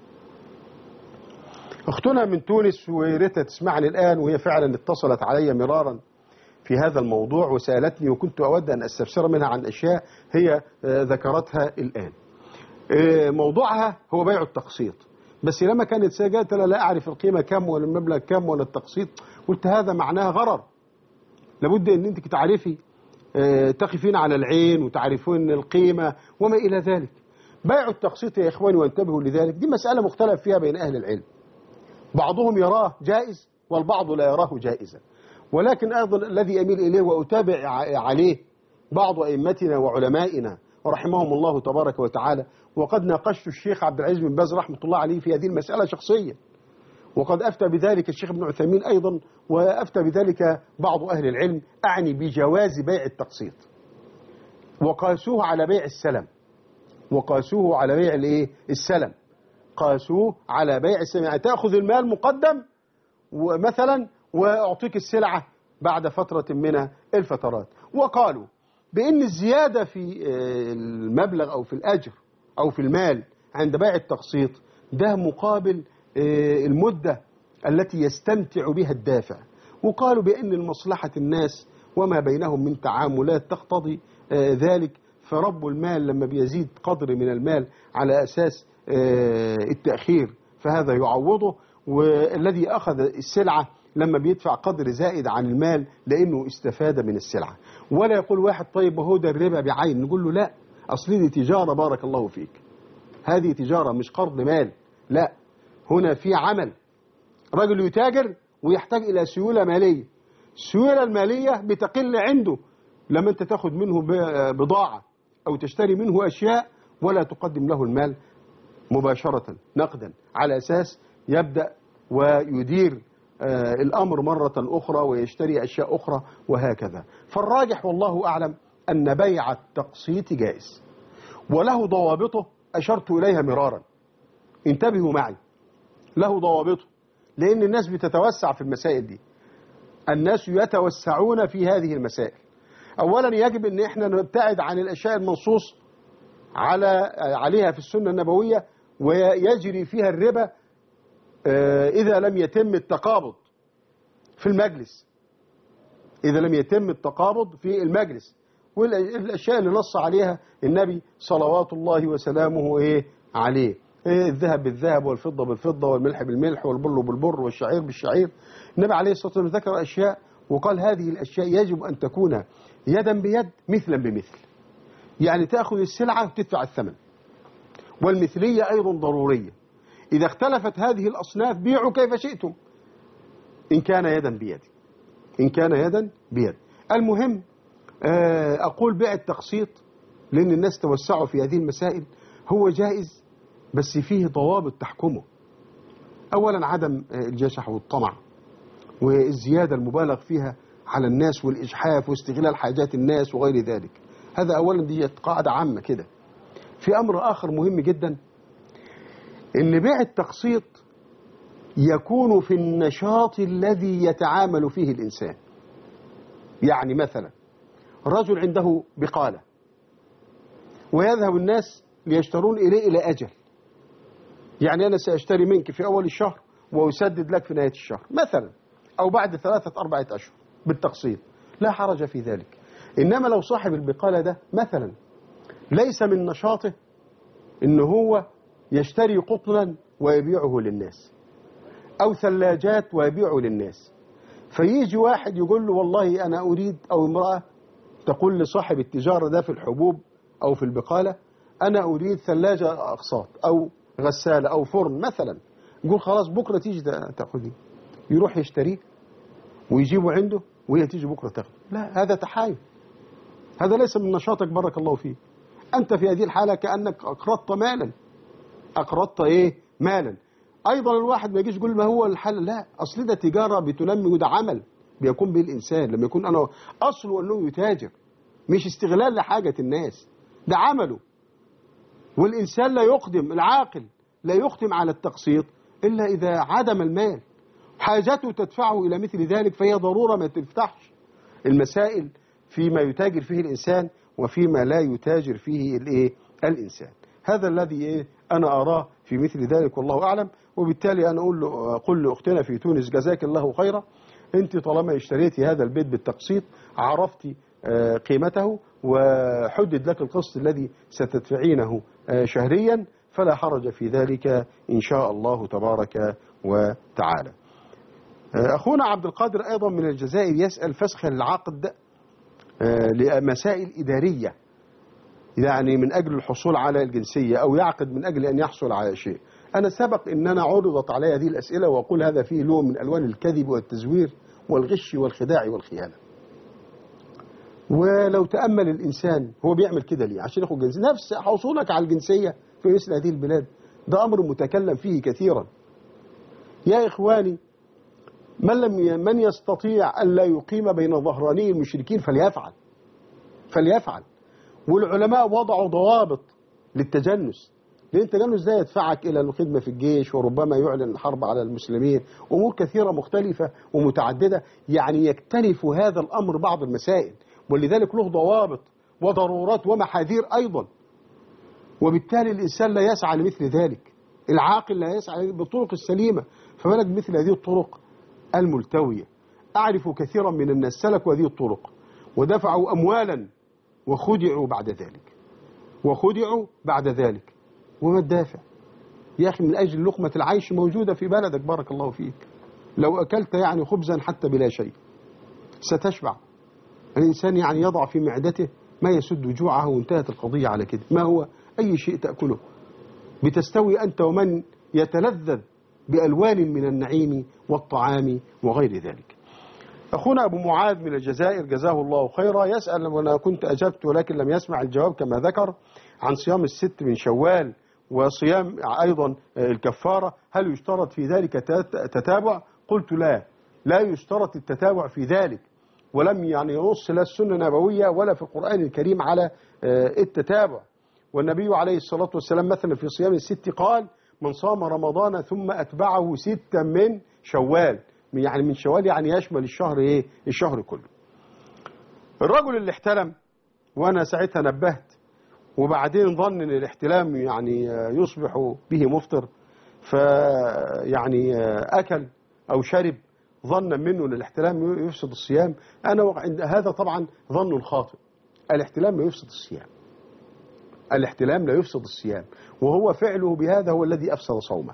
أختنا من تونس وياريتها تسمعني الآن، وهي فعلا اتصلت علي مرارا في هذا الموضوع وسألتني وكنت أود أن أستفسر منها عن أشياء هي ذكرتها الآن. موضوعها هو بيع التقسيط، بس لما كانت ساجات أنا لا أعرف القيمة كم ولا المبلغ كم ولا التقسيط، قلت هذا معناه غرر، لابد أن أنت تعرفي تقفين على العين وتعرفين القيمة وما إلى ذلك. بيع التقسيط يا إخواني وانتبهوا لذلك، دي مسألة مختلف فيها بين أهل العلم، بعضهم يراه جائز والبعض لا يراه جائزا، ولكن أيضا الذي أميل إليه وأتابع عليه بعض أئمتنا وعلمائنا ورحمهم الله تبارك وتعالى، وقد ناقشت الشيخ عبد العزيز بن باز رحمة الله عليه في هذه المسألة شخصيا، وقد أفتى بذلك الشيخ ابن عثيمين أيضا، وأفتى بذلك بعض أهل العلم، أعني بجواز بيع التقسيط، وقاسوه على بيع السلم، وقاسوه على بيع السلم، قاسوه على بيع السلم، يعني تأخذ المال مقدم ومثلا وأعطيك السلعة بعد فترة من الفترات، وقالوا بأن الزيادة في المبلغ أو في الأجر أو في المال عند بيع التقسيط ده مقابل المدة التي يستمتع بها الدافع، وقالوا بأن المصلحة الناس وما بينهم من تعاملات تقتضي ذلك، فرب المال لما بيزيد قدر من المال على أساس التأخير فهذا يعوضه، والذي أخذ السلعة لما بيدفع قدر زائد عن المال لأنه استفاد من السلعة. ولا يقول واحد طيب وهو ده الربا بعين، نقول له لا، أصل دي تجارة بارك الله فيك، هذه تجارة مش قرض مال، لا، هنا في عمل، رجل يتاجر ويحتاج إلى سيولة مالية، السيولة المالية بتقل عنده لما أنت تأخذ منه بضاعة أو تشتري منه أشياء ولا تقدم له المال مباشرة نقدا، على أساس يبدأ ويدير الأمر مرة أخرى ويشتري أشياء أخرى وهكذا. فالراجح والله أعلم أن بيع التقسيط جائز وله ضوابطه أشرت إليها مرارا، انتبهوا معي، له ضوابطه، لأن الناس بتتوسع في المسائل دي، الناس يتوسعون في هذه المسائل. أولا يجب أن احنا نبتعد عن الأشياء المنصوص عليها في السنة النبوية ويجري فيها الربا إذا لم يتم التقابض في المجلس، إذا لم يتم التقابض في المجلس، والأشياء اللي نص عليها النبي صلوات الله وسلامه عليه، الذهب بالذهب والفضة بالفضة والملح بالملح والبر بالبر والشعير بالشعير. النبي عليه الصلاة والسلام ذكر أشياء وقال هذه الأشياء يجب أن تكون يدا بيد مثلا بمثل، يعني تأخذ السلعة وتدفع الثمن، والمثلية أيضا ضرورية، إذا اختلفت هذه الأصناف بيعوا كيف شئتم إن كان يدا بيد، إن كان يدا بيد. المهم أقول بيع التقسيط لأن الناس توسعوا في هذه المسائل، هو جائز بس فيه ضوابط تحكمه. أولا عدم الجشع والطمع والزيادة المبالغ فيها على الناس والإجحاف واستغلال حاجات الناس وغير ذلك، هذا أولا، دي قاعدة عامة كده. في أمر آخر مهم جدا، إن بيع التقسيط يكون في النشاط الذي يتعامل فيه الإنسان. يعني مثلا رجل عنده بقالة ويذهب الناس ليشترون إليه إلى أجل، يعني أنا سأشتري منك في أول الشهر وأسدد لك في نهاية الشهر مثلا، أو بعد 3-4 أشهر بالتقسيط، لا حرج في ذلك. إنما لو صاحب البقالة ده مثلا ليس من نشاطه إن هو يشتري قطنا ويبيعه للناس أو ثلاجات ويبيعه للناس، فيجي واحد يقول له والله أنا أريد، أو امرأة تقول لصاحب التجارة ده في الحبوب أو في البقالة أنا أريد ثلاجة أقساط أو غسالة أو فرن مثلا، يقول خلاص بكرة تيجي تأخذي، يروح يشتريه ويجيبه عنده وهي تيجي بكرة تاخذ، لا، هذا تحايل، هذا ليس من نشاطك بارك الله فيه. أنت في هذه الحالة كأنك أقرضت مالا، أقرضت مالا. أيضا الواحد ما يجيش يقول ما هو الحل، لا، أصل ده تجارة بتنمي وده عمل بيكون به الإنسان، لما يكون أنا أصله أنه يتاجر مش استغلال لحاجة الناس، ده عمله. والإنسان لا يقدم، العاقل لا يقدم على التقسيط إلا إذا عدم المال، حاجته تدفعه إلى مثل ذلك، فهي ضرورة ما تفتحش المسائل فيما يتاجر فيه الإنسان وفيما لا يتاجر فيه الإنسان. هذا الذي أنا أراه في مثل ذلك والله أعلم. وبالتالي أنا أقول لأختنا في تونس جزاك الله خيرا، أنت طالما اشتريتي هذا البيت بالتقسيط عرفتي قيمته وحدد لك القسط الذي ستدفعينه شهريا، فلا حرج في ذلك إن شاء الله تبارك وتعالى. أخونا عبد القادر أيضا من الجزائر يسأل فسخ العقد لمسائل إدارية، يعني من أجل الحصول على الجنسية أو يعقد من أجل أن يحصل على شيء. أنا سبق أن أنا عرضت علي هذه الأسئلة وأقول هذا فيه لون من ألوان الكذب والتزوير والغش والخداع والخيانة. ولو تأمل الإنسان هو بيعمل كده ليه؟ عشان ياخد جنسية. نفس حصولك على الجنسية في مثل هذه البلاد ده أمر متكلم فيه كثيرا. يا إخواني، من يستطيع أن لا يقيم بين ظهراني المشركين فليفعل. والعلماء وضعوا ضوابط للتجنس، لأن التجنس ده يدفعك إلى الخدمة في الجيش، وربما يعلن الحرب على المسلمين، أمور كثيرة مختلفة ومتعددة، يعني يكتنف هذا الأمر بعض المسائل، ولذلك له ضوابط وضرورات ومحاذير أيضا. وبالتالي الإنسان لا يسعى لمثل ذلك، العاقل لا يسعى بالطرق السليمة، فبالك بمثل هذه الطرق الملتوية. أعرف كثيرا من الناس سلكوا هذه الطرق ودفعوا أموالا وخدعوا بعد ذلك. وما الدافع؟ يا أخي من أجل لقمة العيش موجودة في بلدك، بارك الله فيك. لو أكلت يعني خبزا حتى بلا شيء ستشبع. الإنسان يعني يضع في معدته ما يسد جوعه وانتهت القضية على كده. ما هو أي شيء تأكله بتستوي أنت ومن يتلذذ بألوان من النعيم والطعام وغير ذلك. أخونا أبو معاذ من الجزائر جزاه الله خيرا يسأل، وأنا كنت أجبت ولكن لم يسمع الجواب كما ذكر، عن صيام الست من شوال وصيام أيضا الكفارة، هل يشترط في ذلك تتابع؟ قلت لا يشترط التتابع في ذلك، ولم يعني ينص لا السنة النبوية ولا في القرآن الكريم على التتابع. والنبي عليه الصلاة والسلام مثلا في صيام الست قال: من صام رمضان ثم أتبعه 6 من شوال، يعني من شوال يعني يشمل الشهر الشهر كله. الرجل اللي احتلم وأنا ساعتها نبهت، وبعدين ظن ان الاحتلام يعني يصبح به مفطر، فيعني أكل أو شرب ظنا منه ان الاحتلام يفسد الصيام. هذا طبعا ظن خاطئ. الاحتلام لا يفسد الصيام، الاحتلام لا يفسد الصيام، وهو فعله بهذا هو الذي أفسد صومه،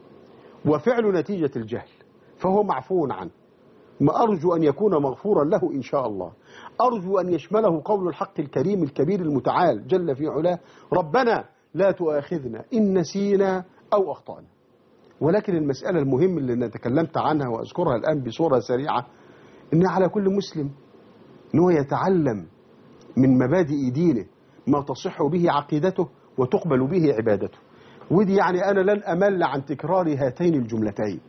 وفعل نتيجة الجهل، فهو معفو عنه. ما أرجو أن يكون مغفورا له إن شاء الله. أرجو أن يشمله قول الحق الكريم الكبير المتعال جل في علاه: ربنا لا تؤاخذنا إن نسينا أو أخطأنا. ولكن المسألة المهمة اللي أنا تكلمت عنها وأذكرها الآن بصورة سريعة، إن على كل مسلم أنه يتعلم من مبادئ دينه ما تصح به عقيدته وتقبل به عبادته. ودي يعني أنا لن أمل عن تكرار هاتين الجملتين.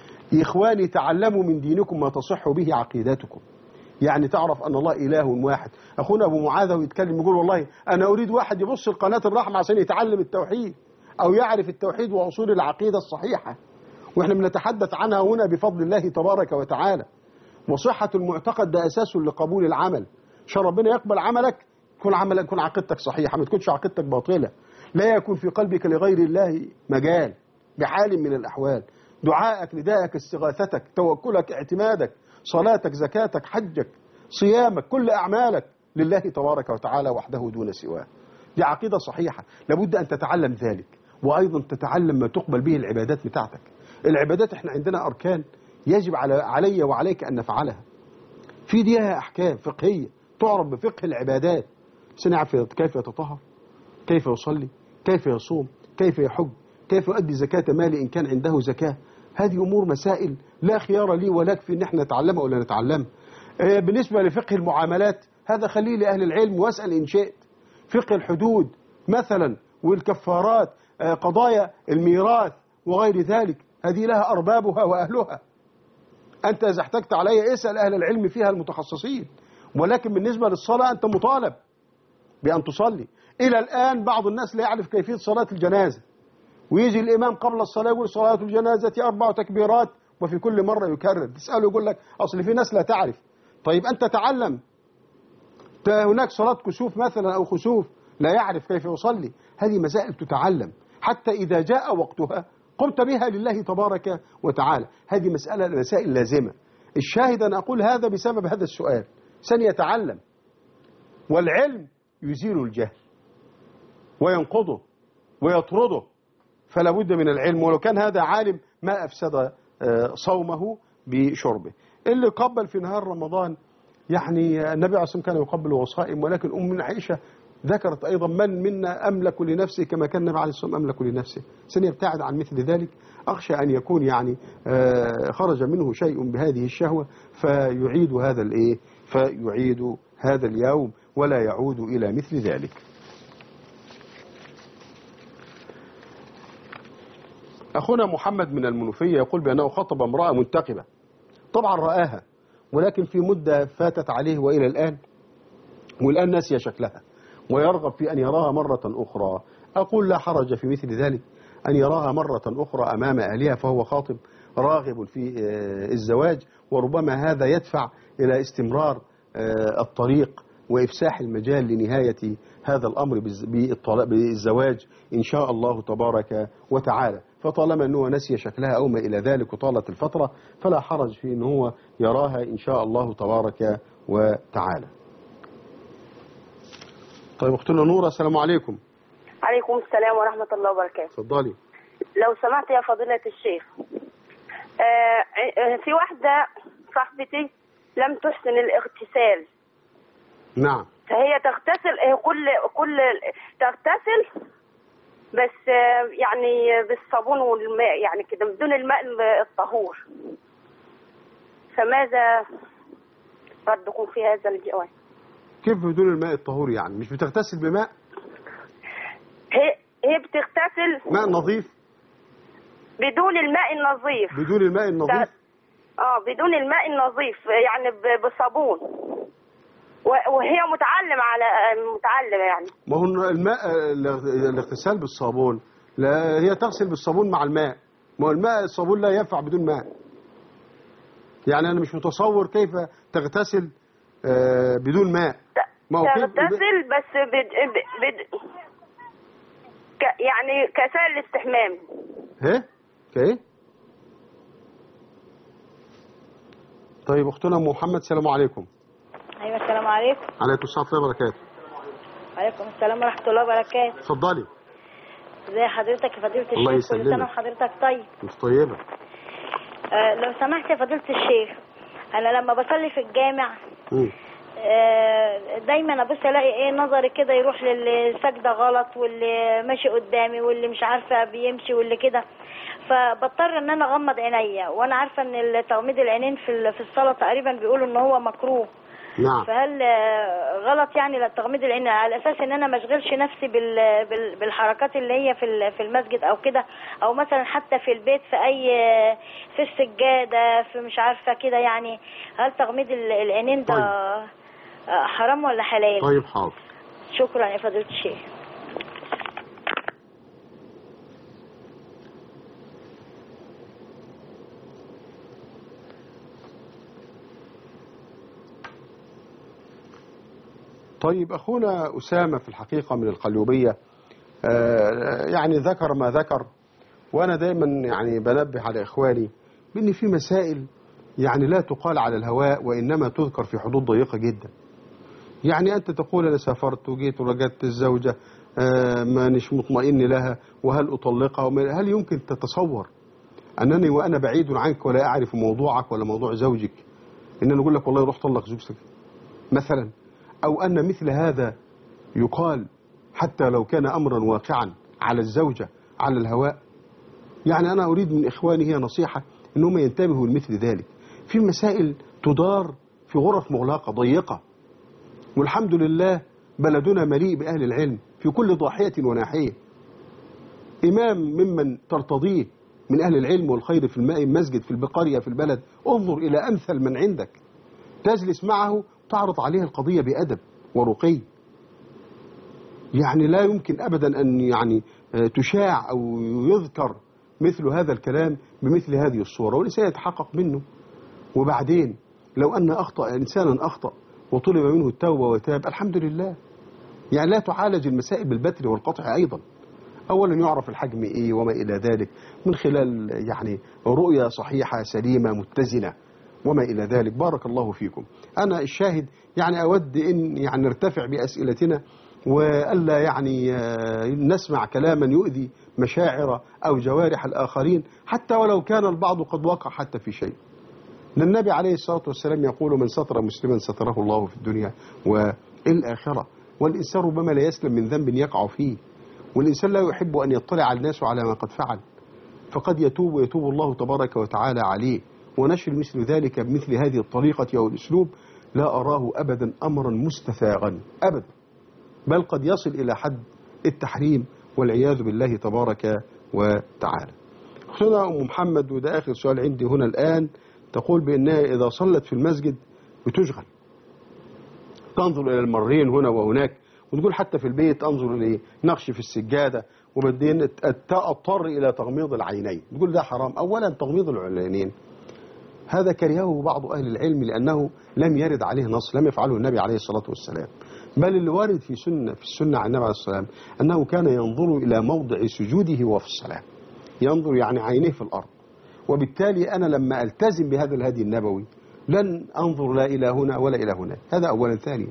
إخواني، تعلموا من دينكم ما تصح به عقيدتكم، يعني تعرف أن الله إله واحد. أخونا أبو معاذ يتكلم يقول: والله أنا أريد واحد يبص القناة الرحمة عشان يتعلم التوحيد أو يعرف التوحيد وأصول العقيدة الصحيحة، وإحنا بنتحدث عنها هنا بفضل الله تبارك وتعالى. وصحة المعتقد ده أساس لقبول العمل. عشان ربنا يقبل عملك تكون عقيدتك صحيحة، ما تكونش عقيدتك باطلة، لا يكون في قلبك لغير الله مجال بحال من الأحوال. دعائك، ندائك، استغاثتك، توكلك، اعتمادك، صلاتك، زكاتك، حجك، صيامك، كل أعمالك لله تبارك وتعالى وحده دون سواه. دي عقيدة صحيحة، لابد أن تتعلم ذلك، وأيضا تتعلم ما تقبل به العبادات بتاعتك. العبادات احنا عندنا أركان يجب علي وعليك أن نفعلها، في ديها أحكام فقهية تعرف بفقه العبادات. سنعرف كيف يتطهر، كيف يصلي، كيف يصوم، كيف يحج، كيف يؤدي زكاة مال إن كان عنده زكاة. هذه أمور مسائل لا خيار لي ولك في إن احنا نتعلمها ولا نتعلمها. بالنسبة لفقه المعاملات هذا خليه لأهل العلم، واسأل إن شئت. فقه الحدود مثلا والكفارات، قضايا الميراث وغير ذلك، هذه لها أربابها وأهلها. أنت إذا احتجت علي اسأل أهل العلم فيها المتخصصين. ولكن بالنسبة للصلاة أنت مطالب بأن تصلي. إلى الآن بعض الناس لا يعرف كيفية صلاة الجنازة، ويجي الإمام قبل الصلاة يقول: صلاة الجنازة 4 تكبيرات، وفي كل مرة يكرر. تسأله يقول لك: أصل في ناس لا تعرف. طيب أنت تعلم. هناك صلاة كسوف مثلا أو خسوف لا يعرف كيف يصلي. هذه مسائل تتعلم حتى إذا جاء وقتها قمت بها لله تبارك وتعالى. هذه مسائل لازمة. الشاهد أن أقول هذا بسبب هذا السؤال. سنيتعلم، والعلم يزيل الجهل وينقضه ويطرده، فلا بد من العلم. ولو كان هذا عالم ما أفسد صومه بشربه. اللي قبل في نهار رمضان، يعني النبي عليه الصلاة والسلام كان يقبل وهو صائم، ولكن أم عائشة ذكرت أيضا من منا أملك لنفسه كما كان النبي عليه الصلاة والسلام أملك لنفسه. سنبتعد عن مثل ذلك، أخشى أن يكون يعني خرج منه شيء بهذه الشهوة فيعيد هذا اليوم ولا يعود إلى مثل ذلك. أخونا محمد من المنوفية يقول بأنه خطب امرأة منتقبة، طبعا رآها ولكن في مدة فاتت عليه والآن نسي شكلها ويرغب في أن يراها مرة أخرى. أقول لا حرج في مثل ذلك، أن يراها مرة أخرى أمام أهلها، فهو خاطب راغب في الزواج، وربما هذا يدفع إلى استمرار الطريق وإفساح المجال لنهاية هذا الأمر بالزواج إن شاء الله تبارك وتعالى. فطالما أنه نسي شكلها أو ما إلى ذلك وطالت الفترة فلا حرج في أنه يراها إن شاء الله تبارك وتعالى. طيب أختنا نورة، السلام عليكم. عليكم السلام ورحمة الله وبركاته. تفضلي. لو سمحت يا فضيلة الشيخ، في واحدة صاحبتي لم تحسن الاغتسال. نعم. فهي تغتسل كل تغتسل بس يعني بالصابون والماء، يعني كده بدون الماء الطهور. فماذا ردكم في هذا الجواب؟ كيف بدون الماء الطهور؟ يعني مش بتغتسل بماء؟ هي بتغتسل ماء نظيف بدون الماء النظيف. بدون الماء النظيف؟ بدون الماء النظيف، يعني بالصابون، وهي متعلمة يعني. ما هو الماء الاغتسال بالصابون، لا هي تغسل بالصابون مع الماء، ما هو الماء الصابون لا ينفع بدون ماء. يعني أنا مش متصور كيف تغتسل بدون ماء. تغتسل بس يعني كسائل الاستحمام. كايه؟ طيب أختنا محمد، السلام عليكم. أيوة السلام عليكم. عليكم السلام ورحمة الله وبركاته. وعليكم السلام ورحمة الله وبركاته. اتفضلي. ازي حضرتك يا فضيلة الشيخ؟ الله يسلمك. كل سنة وحضرتك طيب. مش طيبة. لو سمحت يا فضيلة الشيخ، أنا لما بصلي في الجامع دايما ابص الاقي نظري كده يروح للي ساجده غلط واللي ماشي قدامي واللي مش عارفه بيمشي واللي كده، فبضطر ان انا اغمض عينيا، وانا عارفه ان تغميض العينين في الصلاه تقريبا بيقولوا ان هو مكروه. نعم. فهل غلط يعني تغميض العين على اساس ان انا ما اشغلش نفسي بالحركات اللي هي في المسجد او كده، او مثلا حتى في البيت في السجاده في مش عارفه كده، يعني هل تغميض العينين ده حرام ولا حلال؟ طيب حاضر. شكرا يا فضيلة الشيخ. طيب أخونا أسامة في الحقيقة من القليوبية يعني ذكر ما ذكر، وأنا دايما يعني بنبه على إخواني بأن في مسائل يعني لا تقال على الهواء وإنما تذكر في حدود ضيقة جدا. يعني أنت تقول أنا سافرت وجيت ورجعت الزوجة مانيش مطمئن لها وهل أطلقها، هل يمكن تتصور أنني وأنا بعيد عنك ولا أعرف موضوعك ولا موضوع زوجك إن أنا أقول لك والله روح طلق زوجتك مثلا، أو أن مثل هذا يقال حتى لو كان أمرا واقعا على الزوجة على الهواء؟ يعني أنا أريد من إخواني هي نصيحة أنهم ينتبهوا لمثل ذلك. في مسائل تدار في غرف مغلقة ضيقة، والحمد لله بلدنا مليء بأهل العلم في كل ضاحية وناحية. إمام ممن ترتضيه من أهل العلم والخير في المسجد في القرية في البلد، انظر إلى أمثل من عندك تجلس معه تعرض عليه القضية بأدب ورقي. يعني لا يمكن أبدا أن يعني تشاع أو يذكر مثل هذا الكلام بمثل هذه الصورة، والإنسان يتحقق منه. وبعدين لو أن إنسانا أخطأ وطلب منه التوبة وتاب الحمد لله. يعني لا تعالج المسائل بالبتر والقطع أيضا. أولا يعرف الحجم إيه وما إلى ذلك من خلال يعني رؤية صحيحة سليمة متزنة وما إلى ذلك. بارك الله فيكم. أنا الشاهد يعني أود أن يعني نرتفع بأسئلتنا وألا يعني نسمع كلاما يؤذي مشاعر أو جوارح الآخرين حتى ولو كان البعض قد وقع حتى في شيء. النبي عليه الصلاة والسلام يقول من ستر مسلما ستره الله في الدنيا والآخرة. والإنسان ربما لا يسلم من ذنب يقع فيه، والإنسان لا يحب أن يطلع الناس على ما قد فعل، فقد يتوب ويتوب الله تبارك وتعالى عليه. ونشر مثل ذلك بمثل هذه الطريقة أو الأسلوب لا أراه أبدا أمرا مستثاغا أبدا، بل قد يصل إلى حد التحريم والعياذ بالله تبارك وتعالى. أختنا أم محمد، وده آخر سؤال عندي هنا الآن، تقول بأنها إذا صلت في المسجد بتشغل، تنظر إلى المرين هنا وهناك، وتقول حتى في البيت أنظر إلى نقش في السجادة، وبعدين أضطر إلى تغميض العينين. تقول ده حرام. أولا تغميض العينين هذا كرهه بعض أهل العلم لأنه لم يرد عليه نص، لم يفعله النبي عليه الصلاة والسلام، بل اللي وارد في السنة عن النبي عليه الصلاة والسلام أنه كان ينظر إلى موضع سجوده وفي الصلاة، ينظر يعني عينيه في الأرض. وبالتالي أنا لما ألتزم بهذا الهدي النبوي لن أنظر لا إلى هنا ولا إلى هنا. هذا أولا. ثانيا،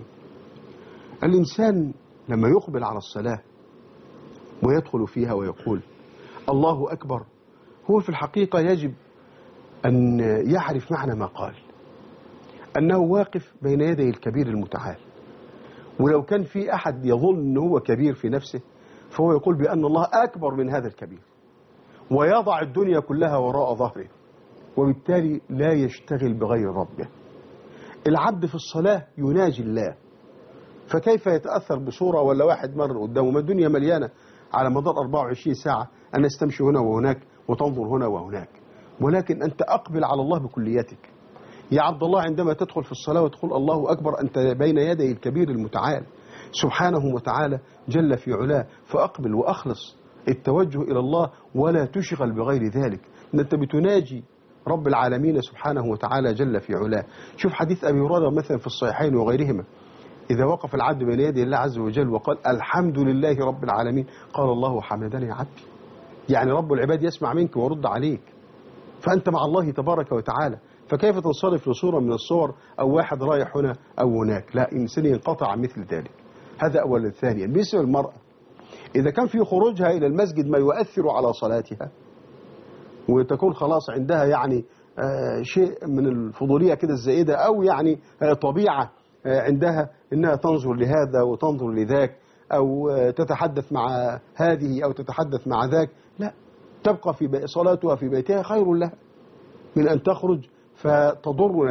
الإنسان لما يقبل على الصلاة ويدخل فيها ويقول الله أكبر، هو في الحقيقة يجب أن يعرف معنى ما قال، أنه واقف بين يدي الكبير المتعال. ولو كان في أحد يظن أنه هو كبير في نفسه فهو يقول بأن الله أكبر من هذا الكبير، ويضع الدنيا كلها وراء ظهره، وبالتالي لا يشتغل بغير ربه. العبد في الصلاة يناجي الله، فكيف يتأثر بصورة ولا واحد مر قدامه؟ ما الدنيا مليانة على مدار 24 ساعة أن يستمشي هنا وهناك وتنظر هنا وهناك، ولكن أنت أقبل على الله بكليتك. يا عبد الله، عندما تدخل في الصلاة وتقول الله أكبر أنت بين يدي الكبير المتعال سبحانه وتعالى جل في علاه، فأقبل وأخلص التوجه إلى الله ولا تشغل بغير ذلك. أنت بتناجي رب العالمين سبحانه وتعالى جل في علاه. شوف حديث أبي هريرة مثلا في الصحيحين وغيرهما، إذا وقف العبد بين يدي الله عز وجل وقال الحمد لله رب العالمين قال الله حمدني عبدي، يعني رب العباد يسمع منك ويرد عليك، فأنت مع الله تبارك وتعالى. فكيف تنصرف لصورة من الصور أو واحد رايح هنا أو هناك؟ لا، إنسان ينقطع عن مثل ذلك. هذا أولا. ثانيا، بالنسبة للمرأة، إذا كان في خروجها إلى المسجد ما يؤثر على صلاتها وتكون خلاص عندها يعني شيء من الفضولية كده الزائدة، أو يعني طبيعة عندها إنها تنظر لهذا وتنظر لذاك، أو تتحدث مع هذه أو تتحدث مع ذاك، لا، تبقى في صلاتها في بيتها خير لها من أن تخرج فتضر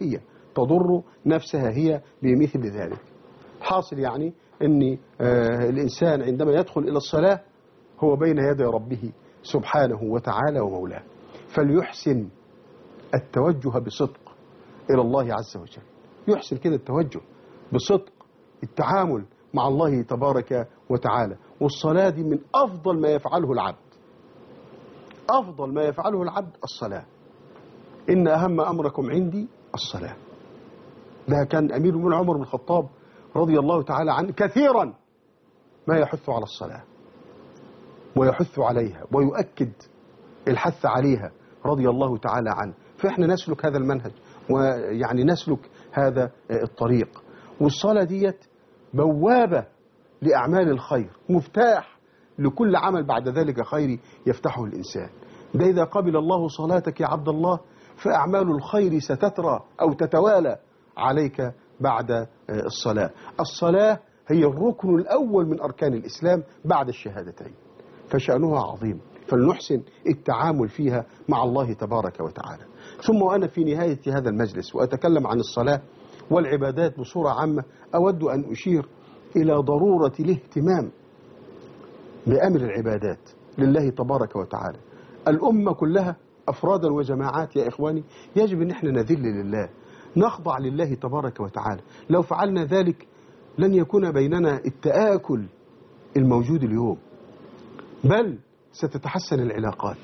نفسها هي بمثل ذلك. حاصل يعني أن الإنسان عندما يدخل إلى الصلاة هو بين يدي ربه سبحانه وتعالى ومولاه، فليحسن التوجه بصدق إلى الله عز وجل، يحسن كده التوجه بصدق، التعامل مع الله تبارك وتعالى. والصلاة دي من أفضل ما يفعله العبد، أفضل ما يفعله العبد الصلاة. إن أهم أمركم عندي الصلاة. ده كان أمير المؤمنين عمر بن الخطاب رضي الله تعالى عنه كثيرا ما يحث على الصلاة ويحث عليها ويؤكد الحث عليها رضي الله تعالى عنه. فإحنا نسلك هذا المنهج ويعني نسلك هذا الطريق. والصلاة ديت بوابة لأعمال الخير، مفتاح لكل عمل بعد ذلك خير يفتحه الإنسان. ده إذا قبل الله صلاتك يا عبد الله فأعمال الخير ستترى أو تتوالى عليك بعد الصلاة. الصلاة هي الركن الأول من أركان الإسلام بعد الشهادتين، فشأنها عظيم، فلنحسن التعامل فيها مع الله تبارك وتعالى. ثم وأنا في نهاية هذا المجلس وأتكلم عن الصلاة والعبادات بصورة عامة، أود أن أشير إلى ضرورة الاهتمام بأمر العبادات لله تبارك وتعالى. الأمة كلها أفرادا وجماعات يا إخواني يجب أن احنا نذل لله، نخضع لله تبارك وتعالى. لو فعلنا ذلك لن يكون بيننا التآكل الموجود اليوم، بل ستتحسن العلاقات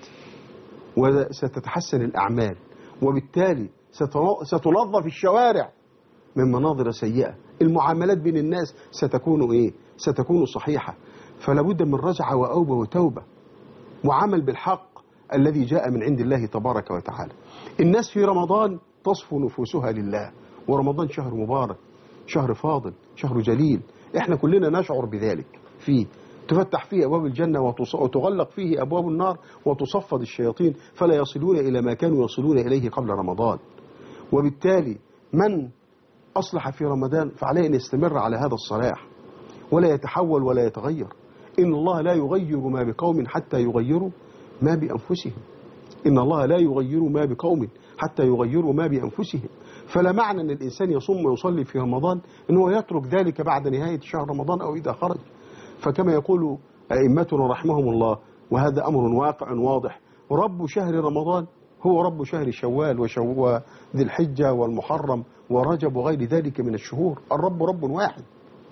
وستتحسن الأعمال، وبالتالي ستنظف الشوارع من مناظر سيئة. المعاملات بين الناس ستكون صحيحة. فلا بد من رجعة وأوبة وتوبة وعمل بالحق الذي جاء من عند الله تبارك وتعالى. الناس في رمضان تصفو نفوسها لله، ورمضان شهر مبارك، شهر فاضل، شهر جليل، احنا كلنا نشعر بذلك. فيه تفتح فيه أبواب الجنة وتغلق فيه أبواب النار وتصفد الشياطين فلا يصلون إلى ما كانوا يصلون إليه قبل رمضان. وبالتالي من أصلح في رمضان فعليه أن يستمر على هذا الصلاح ولا يتحول ولا يتغير. إن الله لا يغير ما بقوم حتى يغيروا ما بأنفسهم. إن الله لا يغير ما بقوم حتى يغيروا ما بأنفسهم. فلا معنى أن الإنسان يصوم ويصلي في رمضان أنه يترك ذلك بعد نهاية شهر رمضان أو إذا خرج. فكما يقول أئمتنا رحمهم الله، وهذا أمر واقع واضح، رب شهر رمضان هو رب شهر شوال وذي الحجة والمحرم ورجب وغير ذلك من الشهور. الرب رب واحد،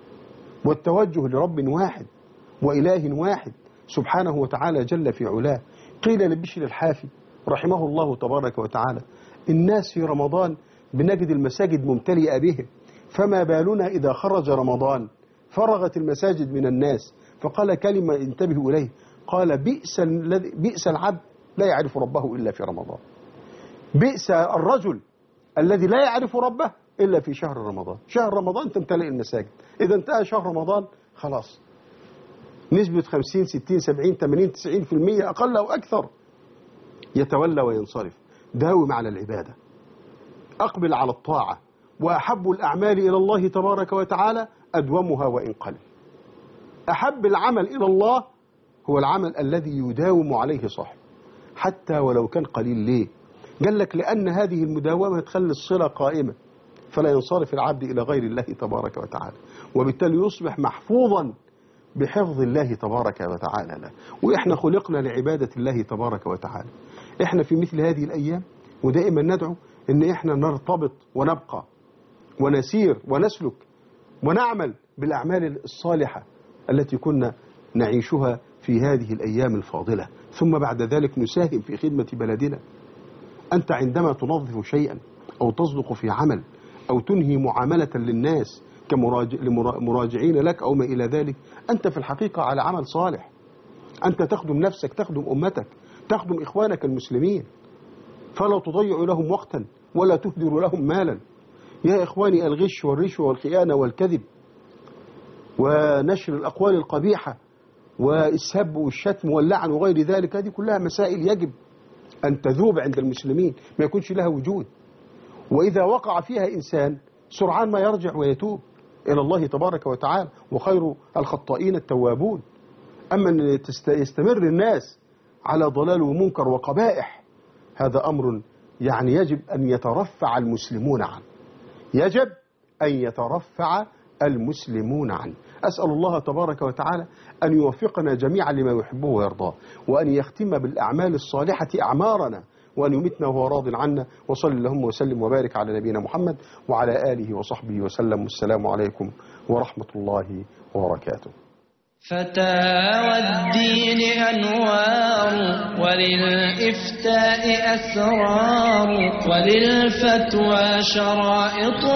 والتوجه لرب واحد وإله واحد سبحانه وتعالى جل في علاه. قيل لبشر الحافي رحمه الله تبارك وتعالى: الناس في رمضان بنجد المساجد ممتلئة بهم، فما بالنا إذا خرج رمضان فرغت المساجد من الناس؟ فقال كلمة انتبهوا إليه، قال: بئس العبد لا يعرف ربه إلا في رمضان. بئس الرجل الذي لا يعرف ربه إلا في شهر رمضان. شهر رمضان تمتلئ المساجد، إذا انتهى شهر رمضان خلاص نسبة 50 60 70 80 90% أقل أو أكثر يتولى وينصرف. داوم على العبادة، أقبل على الطاعة، وأحب الأعمال إلى الله تبارك وتعالى أدومها وإن قل. أحب العمل إلى الله هو العمل الذي يداوم عليه صاحبه حتى ولو كان قليل. ليه؟ قال لك لأن هذه المداومة تخلي الصلة قائمة، فلا ينصرف العبد إلى غير الله تبارك وتعالى، وبالتالي يصبح محفوظا بحفظ الله تبارك وتعالى له. وإحنا خلقنا لعبادة الله تبارك وتعالى. إحنا في مثل هذه الأيام ودائما ندعو إن إحنا نرتبط ونبقى ونسير ونسلك ونعمل بالأعمال الصالحة التي كنا نعيشها في هذه الأيام الفاضلة، ثم بعد ذلك نساهم في خدمة بلدنا. أنت عندما تنظف شيئا أو تصدق في عمل أو تنهي معاملة للناس كمراجعين لك أو ما إلى ذلك، أنت في الحقيقة على عمل صالح. أنت تخدم نفسك، تخدم أمتك، تخدم إخوانك المسلمين، فلا تضيع لهم وقتا ولا تهدر لهم مالا. يا إخواني، الغش والرشوة والخيانة والكذب ونشر الأقوال القبيحة والسب والشتم واللعن وغير ذلك، هذه كلها مسائل يجب أن تذوب عند المسلمين، ما يكونش لها وجود. وإذا وقع فيها إنسان سرعان ما يرجع ويتوب إلى الله تبارك وتعالى، وخير الخطائين التوابون. أما أن يستمر الناس على ضلال ومنكر وقبائح، هذا أمر يعني يجب أن يترفع المسلمون عنه، يجب أن يترفع المسلمون عنه. أسأل الله تبارك وتعالى أن يوفقنا جميعا لما يحبه ويرضاه، وأن يختم بالأعمال الصالحة أعمارنا، وأن يمتنا وهو راض عنا. وصل اللهم وسلم وبارك على نبينا محمد وعلى آله وصحبه وسلم. والسلام عليكم ورحمة الله وبركاته. فتاوى الدين أنوار، وللإفتاء أسرار، وللفتوى شرائط.